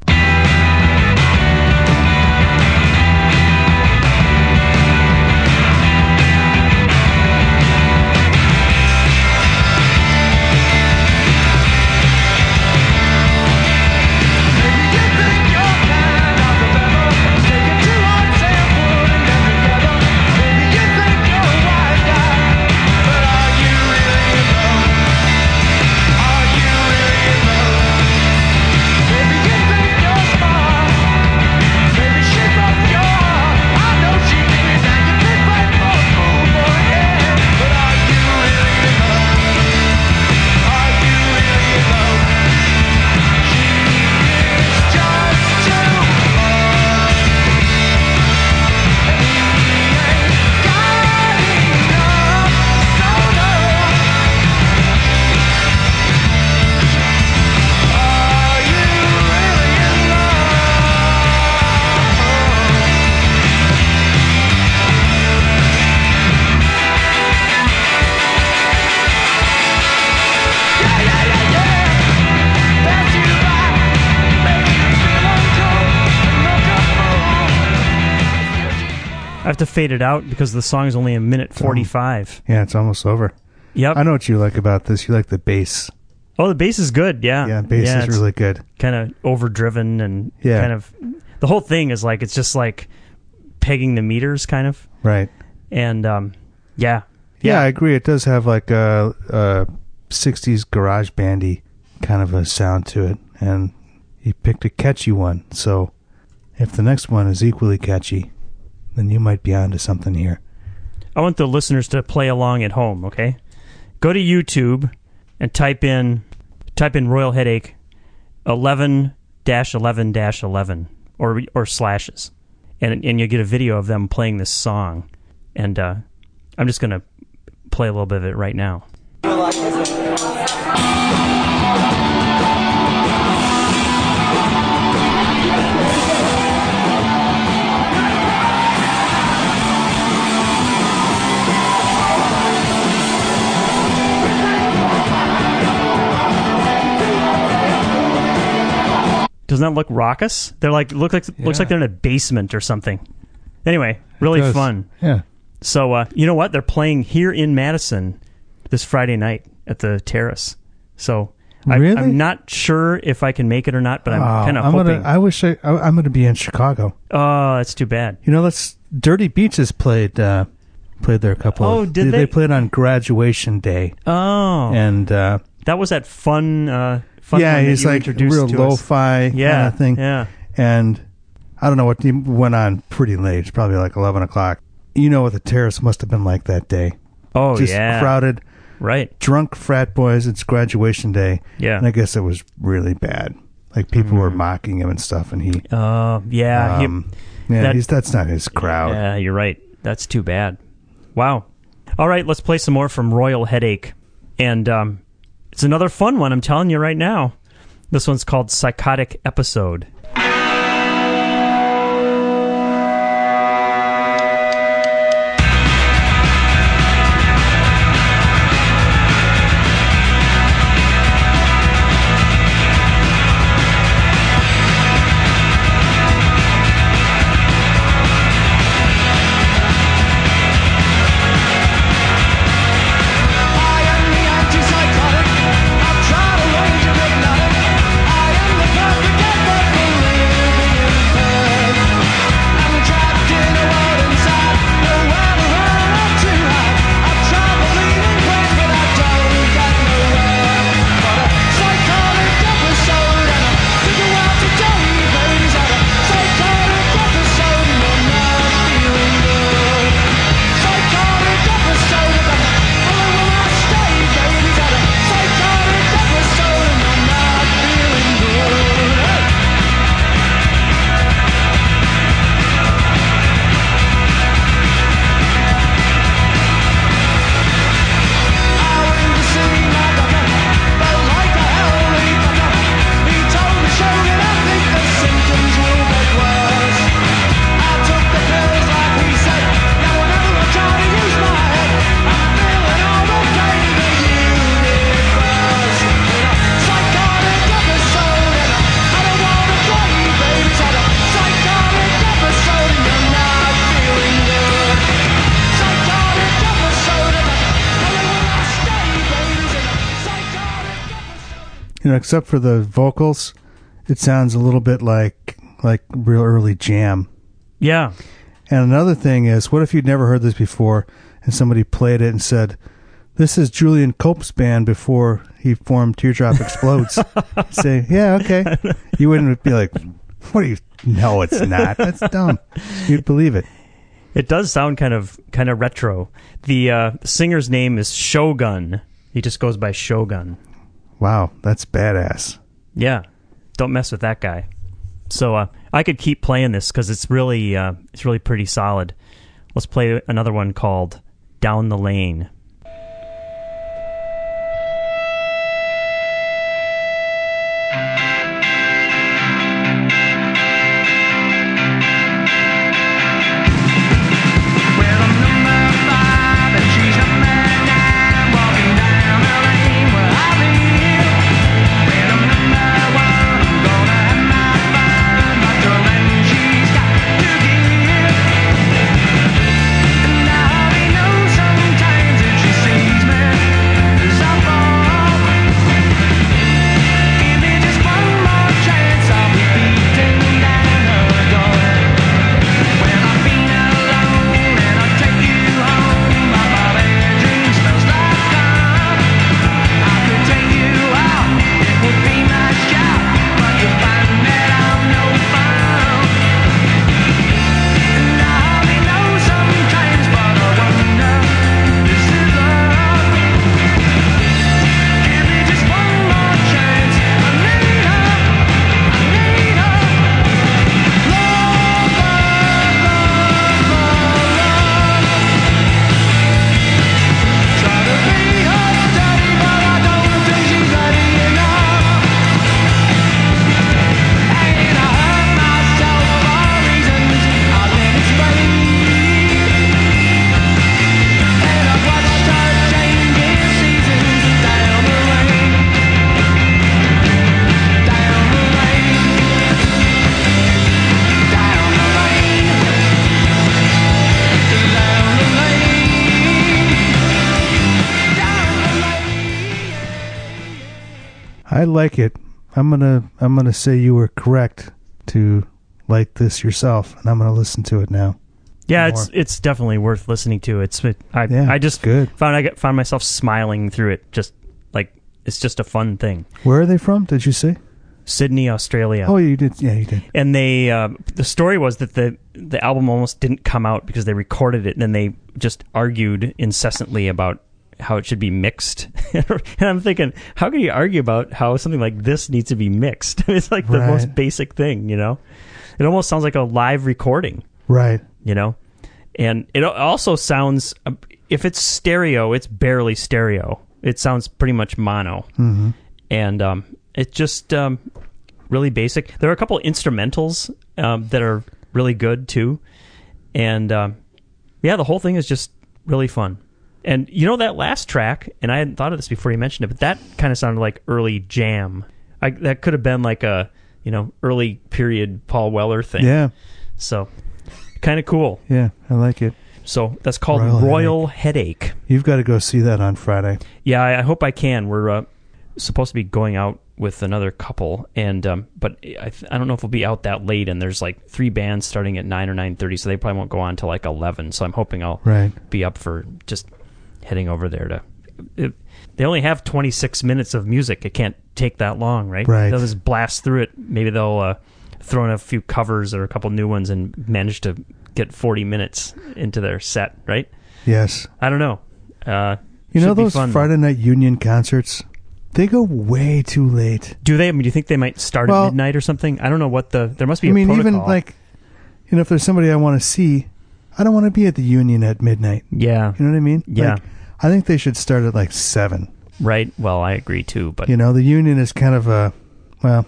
I have to fade it out because the song is only a minute 45. Yeah, it's almost over. Yep. I know what you like about this. You like the bass. Oh, the bass is good, yeah. Yeah, bass is really good. Kind of overdriven and kind of... The whole thing is like, it's just like pegging the meters, kind of. Right. And, yeah, I agree. It does have like a 60s garage bandy kind of a sound to it. And you picked a catchy one. So if the next one is equally catchy, then you might be onto something here. I want the listeners to play along at home, okay? Go to YouTube and type in Royal Headache 11-11-11 or slashes. And you'll get a video of them playing this song. And I'm just going to play a little bit of it right now. Doesn't that look raucous? They're like looks like they're in a basement or something. Anyway, really fun. Yeah. So you know what? They're playing here in Madison this Friday night at the Terrace. So really? I'm not sure if I can make it or not, but I'm kind of hoping. I'm going to be in Chicago. Oh, that's too bad. Dirty Beats has played Played there a couple. Oh, of, did they? They played on graduation day. Oh, And that was that fun. yeah, one that he's you like introduced real to us. lo-fi kind Yeah, of thing. yeah. And I don't know what, he went on pretty late. It's probably like 11 o'clock. You know what the terrace must have been like that day. Oh, Just yeah. crowded, Right. drunk frat boys. It's graduation day. Yeah. And I guess it was really bad. Like people were mocking him and stuff, and he... Yeah. yeah, that- that's not his crowd. Yeah, you're right. That's too bad. Wow. All right, let's play some more from Royal Headache. And it's another fun one, I'm telling you right now. This one's called Psychotic Episode. You know, except for the vocals, it sounds a little bit like real early Jam. Yeah. And another thing is, what if you'd never heard this before and somebody played it and said, "This is Julian Cope's band before he formed Teardrop Explodes." Say, yeah, okay. You wouldn't be like, "What are you? No, it's not. That's dumb." You'd believe it. It does sound kind of retro. The singer's name is Shogun. He just goes by Shogun. Wow, that's badass. Yeah, don't mess with that guy. So I could keep playing this because it's really pretty solid. Let's play another one called Down the Lane. I like it. I'm gonna say you were correct to like this yourself, and I'm gonna listen to it now. Yeah, more. it's definitely worth listening to. I just good. found myself smiling through it. Just like it's just a fun thing. Where are they from? Did you say? Sydney, Australia. Oh, you did. Yeah, you did. And they the story was that the album almost didn't come out because they recorded it and then they just argued incessantly about how it should be mixed. And I'm thinking, how can you argue about how something like this needs to be mixed? It's like the most basic thing, It almost sounds like a live recording. Right. And it also sounds, if it's stereo, it's barely stereo. It sounds pretty much mono. Mm-hmm. And it's just really basic. There are a couple instrumentals that are really good, too. And, the whole thing is just really fun. And that last track, and I hadn't thought of this before you mentioned it, but that kind of sounded like early Jam. That could have been like a, early period Paul Weller thing. Yeah. So, kind of cool. Yeah, I like it. So, that's called Royal Headache. You've got to go see that on Friday. Yeah, I hope I can. We're supposed to be going out with another couple, and but I don't know if we'll be out that late, and there's like 3 bands starting at 9 or 9:30, so they probably won't go on till like 11, so I'm hoping I'll be up for just heading over there they only have 26 minutes of music. It can't take that long, right? They'll just blast through it. Maybe they'll throw in a few covers or a couple new ones and manage to get 40 minutes into their set, right? Yes. I don't know. Those Friday Night Union concerts, they go way too late. Do they? I mean, do you think they might start at midnight or something? I don't know what there must be a protocol. Even like, if there's somebody I want to see, I don't want to be at the Union at midnight. Yeah. You know what I mean? Yeah. Like, I think they should start at like 7. Right. Well, I agree too. But the Union is kind of a, we're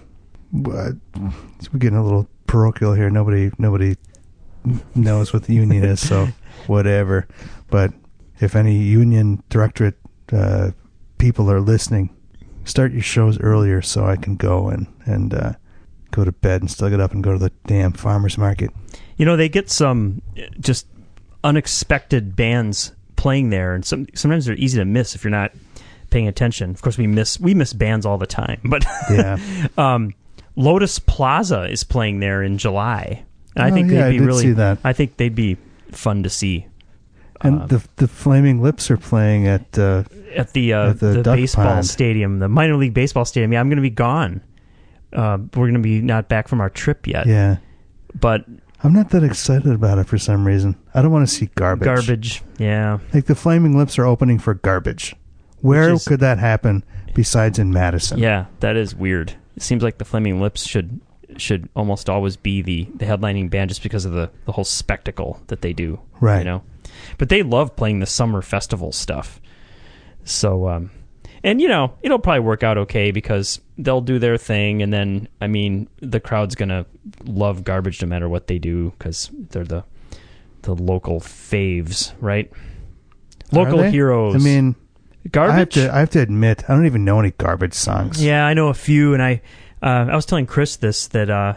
getting a little parochial here. Nobody knows what the Union is, so whatever. But if any Union Directorate people are listening, start your shows earlier so I can go and go to bed and still get up and go to the damn farmer's market. They get some just unexpected bands playing there, and sometimes they're easy to miss if you're not paying attention. Of course, we miss bands all the time, but Lotus Plaza is playing there in July, and I think they'd be see that. I think they'd be fun to see. And the Flaming Lips are playing at the baseball Pond stadium, the minor league baseball stadium. Yeah, I'm going to be gone. We're going to be not back from our trip yet. Yeah, but I'm not that excited about it for some reason. I don't want to see Garbage. Garbage, yeah. Like the Flaming Lips are opening for Garbage. Where could that happen besides in Madison? Yeah, that is weird. It seems like the Flaming Lips should almost always be the headlining band just because of the whole spectacle that they do. Right. But they love playing the summer festival stuff. So, and it'll probably work out okay because they'll do their thing, and then, the crowd's going to love Garbage no matter what they do because they're the local faves, right? Local heroes. Garbage. I have to admit, I don't even know any Garbage songs. Yeah, I know a few, and I was telling Chris this that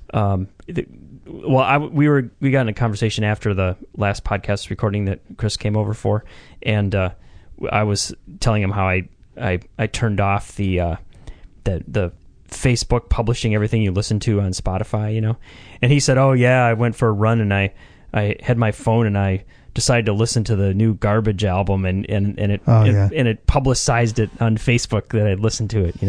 we got in a conversation after the last podcast recording that Chris came over for, and I was telling him how I turned off the Facebook publishing everything you listen to on Spotify, and he said, "Oh yeah, I went for a run and I had my phone and I decided to listen to the new Garbage album and it publicized it on Facebook that I'd listened to it,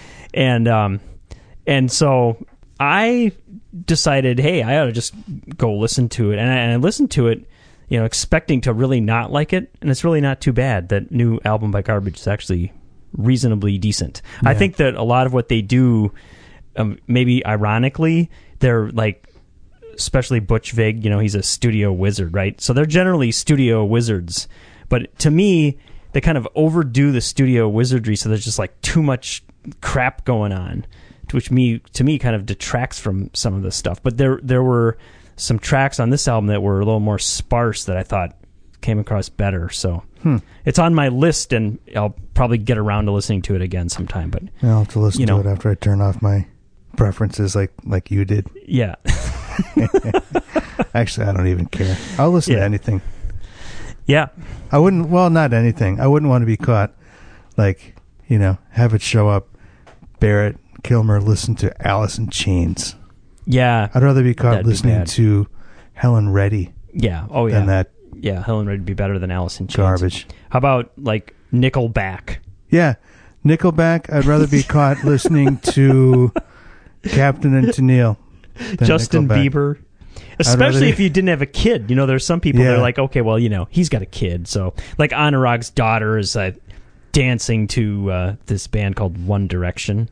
and so I decided, hey, I ought to just go listen to it, and I listened to it, expecting to really not like it, and it's really not too bad. That new album by Garbage is actually reasonably decent. Yeah. I think that a lot of what they do, maybe ironically, they're like, especially Butch Vig, he's a studio wizard, right? So they're generally studio wizards. But to me, they kind of overdo the studio wizardry, so there's just like too much crap going on, which to me kind of detracts from some of this stuff. But there were some tracks on this album that were a little more sparse that I thought came across better. So it's on my list, and I'll probably get around to listening to it again sometime. But I'll have to listen to it after I turn off my preferences like you did. Yeah. Actually, I don't even care. I'll listen to anything. Yeah. I wouldn't, not anything. I wouldn't want to be caught, have it show up, Barrett Kilmer listen to Alice in Chains. Yeah. I'd rather be caught listening to Helen Reddy. Yeah. Oh, yeah. than that Yeah, Helen Reddy would be better than Alice in Chains. garbage. How about, like, Nickelback? Yeah, Nickelback. I'd rather be caught listening to Captain and Tennille than Justin Nickelback. Bieber? Especially if you didn't have a kid. You know, there's some people that Yeah. are like, okay, well, you know, he's got a kid. So, like, Anurag's daughter is dancing to this band called One Direction.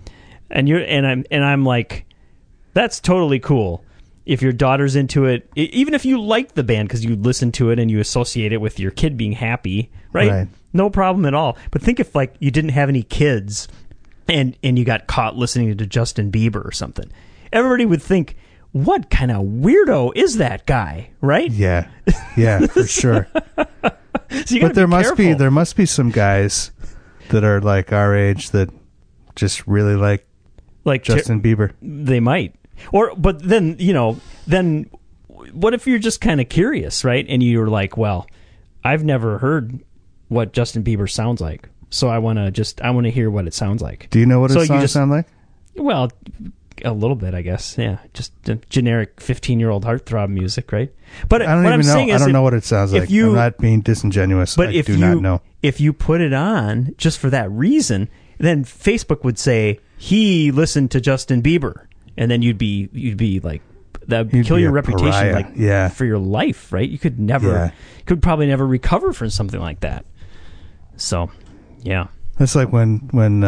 I'm like, that's totally cool. If your daughter's into it, even if you like the band because you listen to it and you associate it with your kid being happy, right? No problem at all. But think if, like, you didn't have any kids and you got caught listening to Justin Bieber or something. Everybody would think, what kind of weirdo is that guy, right? Yeah, for sure. So you But there careful. must be some guys that are like our age that just really like Justin Bieber. They might. But then, you know, what if you're just kind of curious, right? And you're like, well, I've never heard what Justin Bieber sounds like, so I want to hear what it sounds like. Do you know what So his you songs just- sound like? Well, a little bit, I guess. Yeah, just generic 15-year-old heartthrob music, right? But I don't what even I'm know. saying I is, don't know what it sounds if like. you- I'm not being disingenuous. But I if do you not know. if you put it on just for that reason, then Facebook would say he listened to Justin Bieber, and then you'd be like, that would You'd kill be your a reputation, pariah. like Yeah. for your life, right? You could probably never recover from something like that. So, yeah, It's like when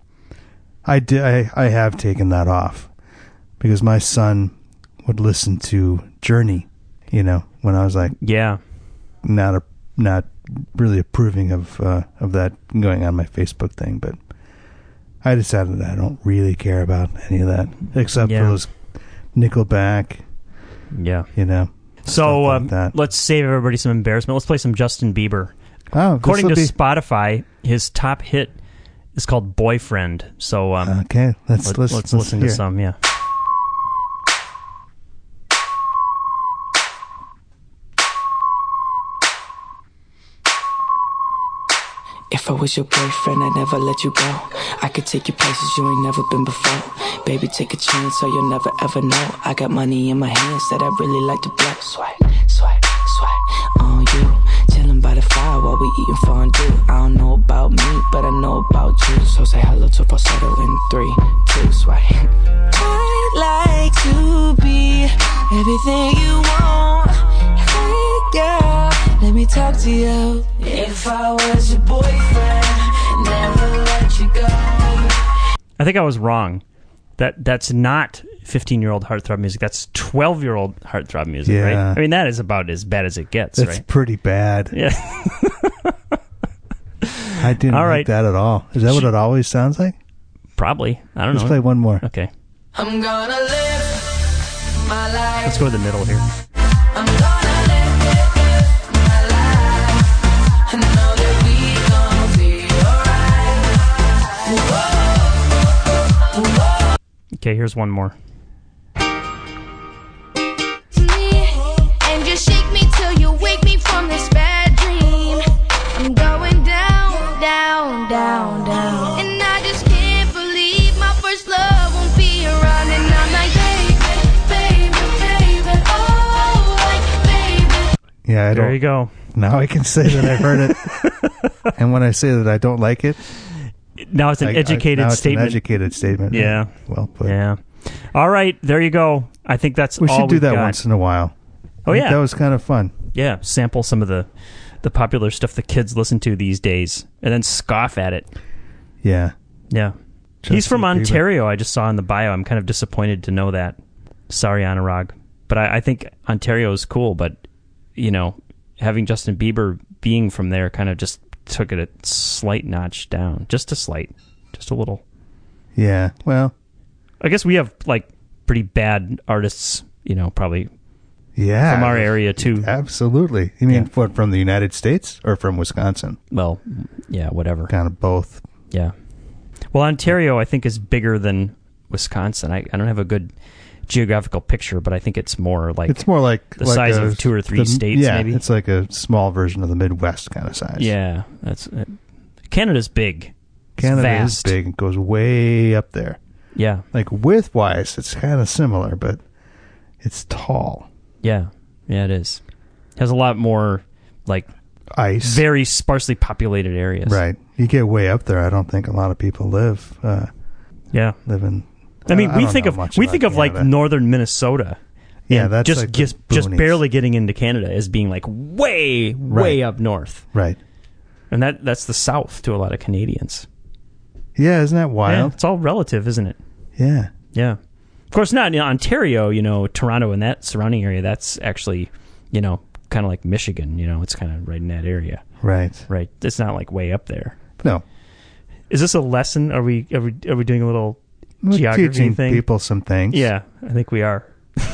I have taken that off because my son would listen to Journey, you know, when I was like yeah, not really approving of that going on my Facebook thing, but I decided that I don't really care about any of that except Yeah. for those Nickelback, yeah. you know. So stuff like that. let's save everybody some embarrassment. Let's play some Justin Bieber. Oh, According to this'll Spotify, his top hit is called "Boyfriend." So okay. Let's listen hear. to some. Yeah. If I was your boyfriend, I'd never let you go. I could take you places you ain't never been before. Baby, take a chance so you'll never ever know. I got money in my hands that I really like to blow. Swipe, swipe, swipe on you. Chilling by the fire while we eating fondue. I don't know about me, but I know about you. So say hello to falsetto in 3, 2, swipe. I'd like to be everything you want. Hey girl, let me talk to you. If I was your boyfriend, never let you go. I think I was wrong. That's not 15-year-old heartthrob music. That's 12-year-old heartthrob music, Yeah. right? I mean, that is about as bad as it gets, That's right? pretty bad. Yeah. I didn't All like right. that at all. Is that what it always sounds like? Probably. I don't Let's know. play one more. Okay. I'm gonna live my life. Let's go to the middle here. I'm gonna live my life. I know that we gonna be alright. Whoa. Okay, here's one more. And just shake me till you wake me from this bad dream. I'm going down, down, down, down. And I just can't believe my first love won't be around. And I'm like, baby, baby, baby, oh, like, baby. Yeah, I There don't. you go. Now I can say that I've heard it. And when I say that I don't like it, Now it's an educated now it's statement. An educated statement. Yeah. Well put. Yeah. All right, there you go. I think that's We all should do we've that got. once in a while. Oh, I think yeah. that was kind of fun. Yeah, sample some of the popular stuff the kids listen to these days, and then scoff at it. Yeah. Yeah. He's Justin from Bieber. Ontario. I just saw in the bio. I'm kind of disappointed to know that. Sorry, Anurag. But I think Ontario is cool, but, you know, having Justin Bieber being from there kind of just took it a slight notch down. Just a slight. Just a little. Yeah. Well, I guess we have, like, pretty bad artists, you know, probably yeah. from our area, too. Absolutely. You mean Yeah. what, from the United States or from Wisconsin? Well, yeah, whatever. Kind of both. Yeah. Well, Ontario, I think, is bigger than Wisconsin. I don't have a good geographical picture, but I think it's more like It's more like the size of 2 or 3 states, yeah, maybe. it's like a small version of the Midwest kind of size. Yeah, that's Canada's big. It's Canada vast. is big. It goes way up there. Yeah, Like width-wise, it's kind of similar, but it's tall. yeah. Yeah, it is. It has a lot more, like, Ice. very sparsely populated areas. Right. You get way up there, I don't think a lot of people live Yeah. in... I mean, we don't think know of much we about think of like Canada. northern Minnesota. Yeah, and that's like the just boonies. barely getting into Canada as being like way Right. up north. Right. And that's the south to a lot of Canadians. Yeah, isn't that Yeah, wild? it's all relative, isn't it? Yeah. Yeah. Of course not in Ontario, Toronto and that surrounding area, that's actually, kind of like Michigan, it's kind of right in that area. Right. Right. It's not like way up there. No. Is this a lesson? Are we doing a little We're geography teaching thing? people some things. Yeah, I think we are.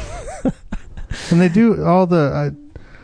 And they do all the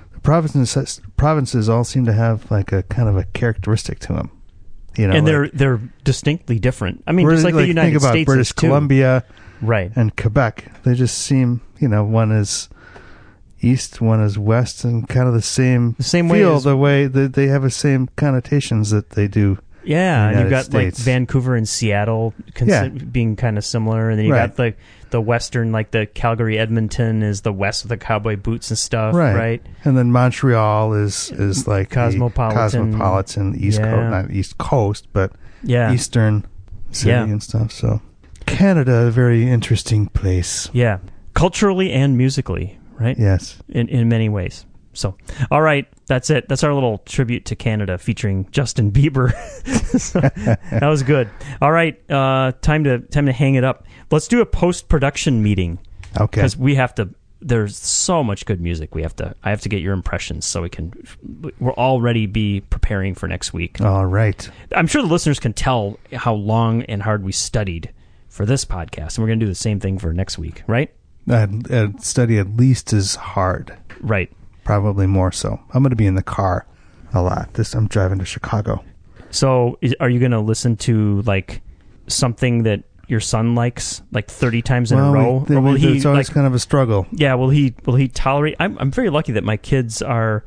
provinces all seem to have like a kind of a characteristic to them. And like, they're distinctly different. I mean, where- just like the United think about States British is too. Columbia Right. and Quebec. They just seem, one is east, one is west, and kind of the same way feel, as- the way that they have the same connotations that they do. Yeah, and you've United got like States. Vancouver and Seattle being kind of similar, and then you Right. got the western, like the Calgary, Edmonton is the west with the cowboy boots and stuff, right? And then Montreal is like the cosmopolitan East Yeah. Coast, not East Coast, but Yeah, Eastern city Yeah. and stuff. So Canada, a very interesting place. yeah, culturally and musically, right? Yes. in many ways. So, all right, that's it. That's our little tribute to Canada featuring Justin Bieber. So, that was good. All right, time to hang it up. Let's do a post-production meeting Okay. because we have to. There's so much good music. I have to get your impressions so we'll already be preparing for next week. All right. I'm sure the listeners can tell how long and hard we studied for this podcast, and we're going to do the same thing for next week, right? I'd study at least as hard. Right. Probably more so. I'm going to be in the car a lot. I'm driving to Chicago. So, are you going to listen to like something that your son likes like 30 times in a row, or will he? It's always kind of a struggle. Yeah, will he tolerate? I'm very lucky that my kids are,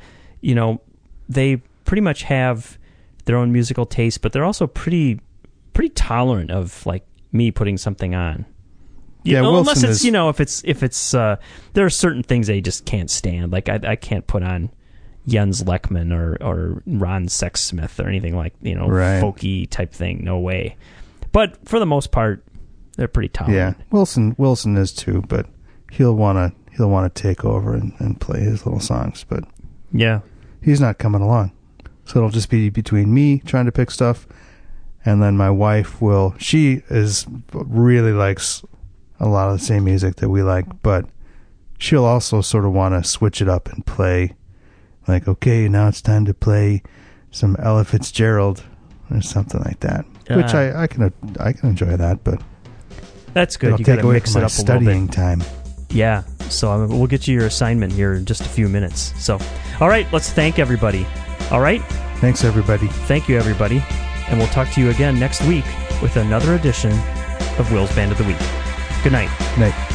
they pretty much have their own musical taste, but they're also pretty tolerant of like me putting something on. Yeah, unless Wilson it's if it's there are certain things they just can't stand. Like I can't put on Jens Lekman or Ron Sexsmith or anything like Right. folky type thing. No way. But for the most part, they're pretty tolerant. Yeah, Wilson is too, but he'll want to take over and play his little songs, but Yeah. he's not coming along. So it'll just be between me trying to pick stuff, and then my wife she really likes a lot of the same music that we like, but she'll also sort of want to switch it up and play like, okay, now it's time to play some Ella Fitzgerald or something like that. Which I can enjoy that, but That's good. it'll You got take to away mix from it my up a little studying bit. time. Yeah. So we'll get you your assignment here in just a few minutes. So, all right, let's thank everybody. All right. Thanks, everybody. Thank you, everybody. And we'll talk to you again next week with another edition of Will's Band of the Week. Good night. Night.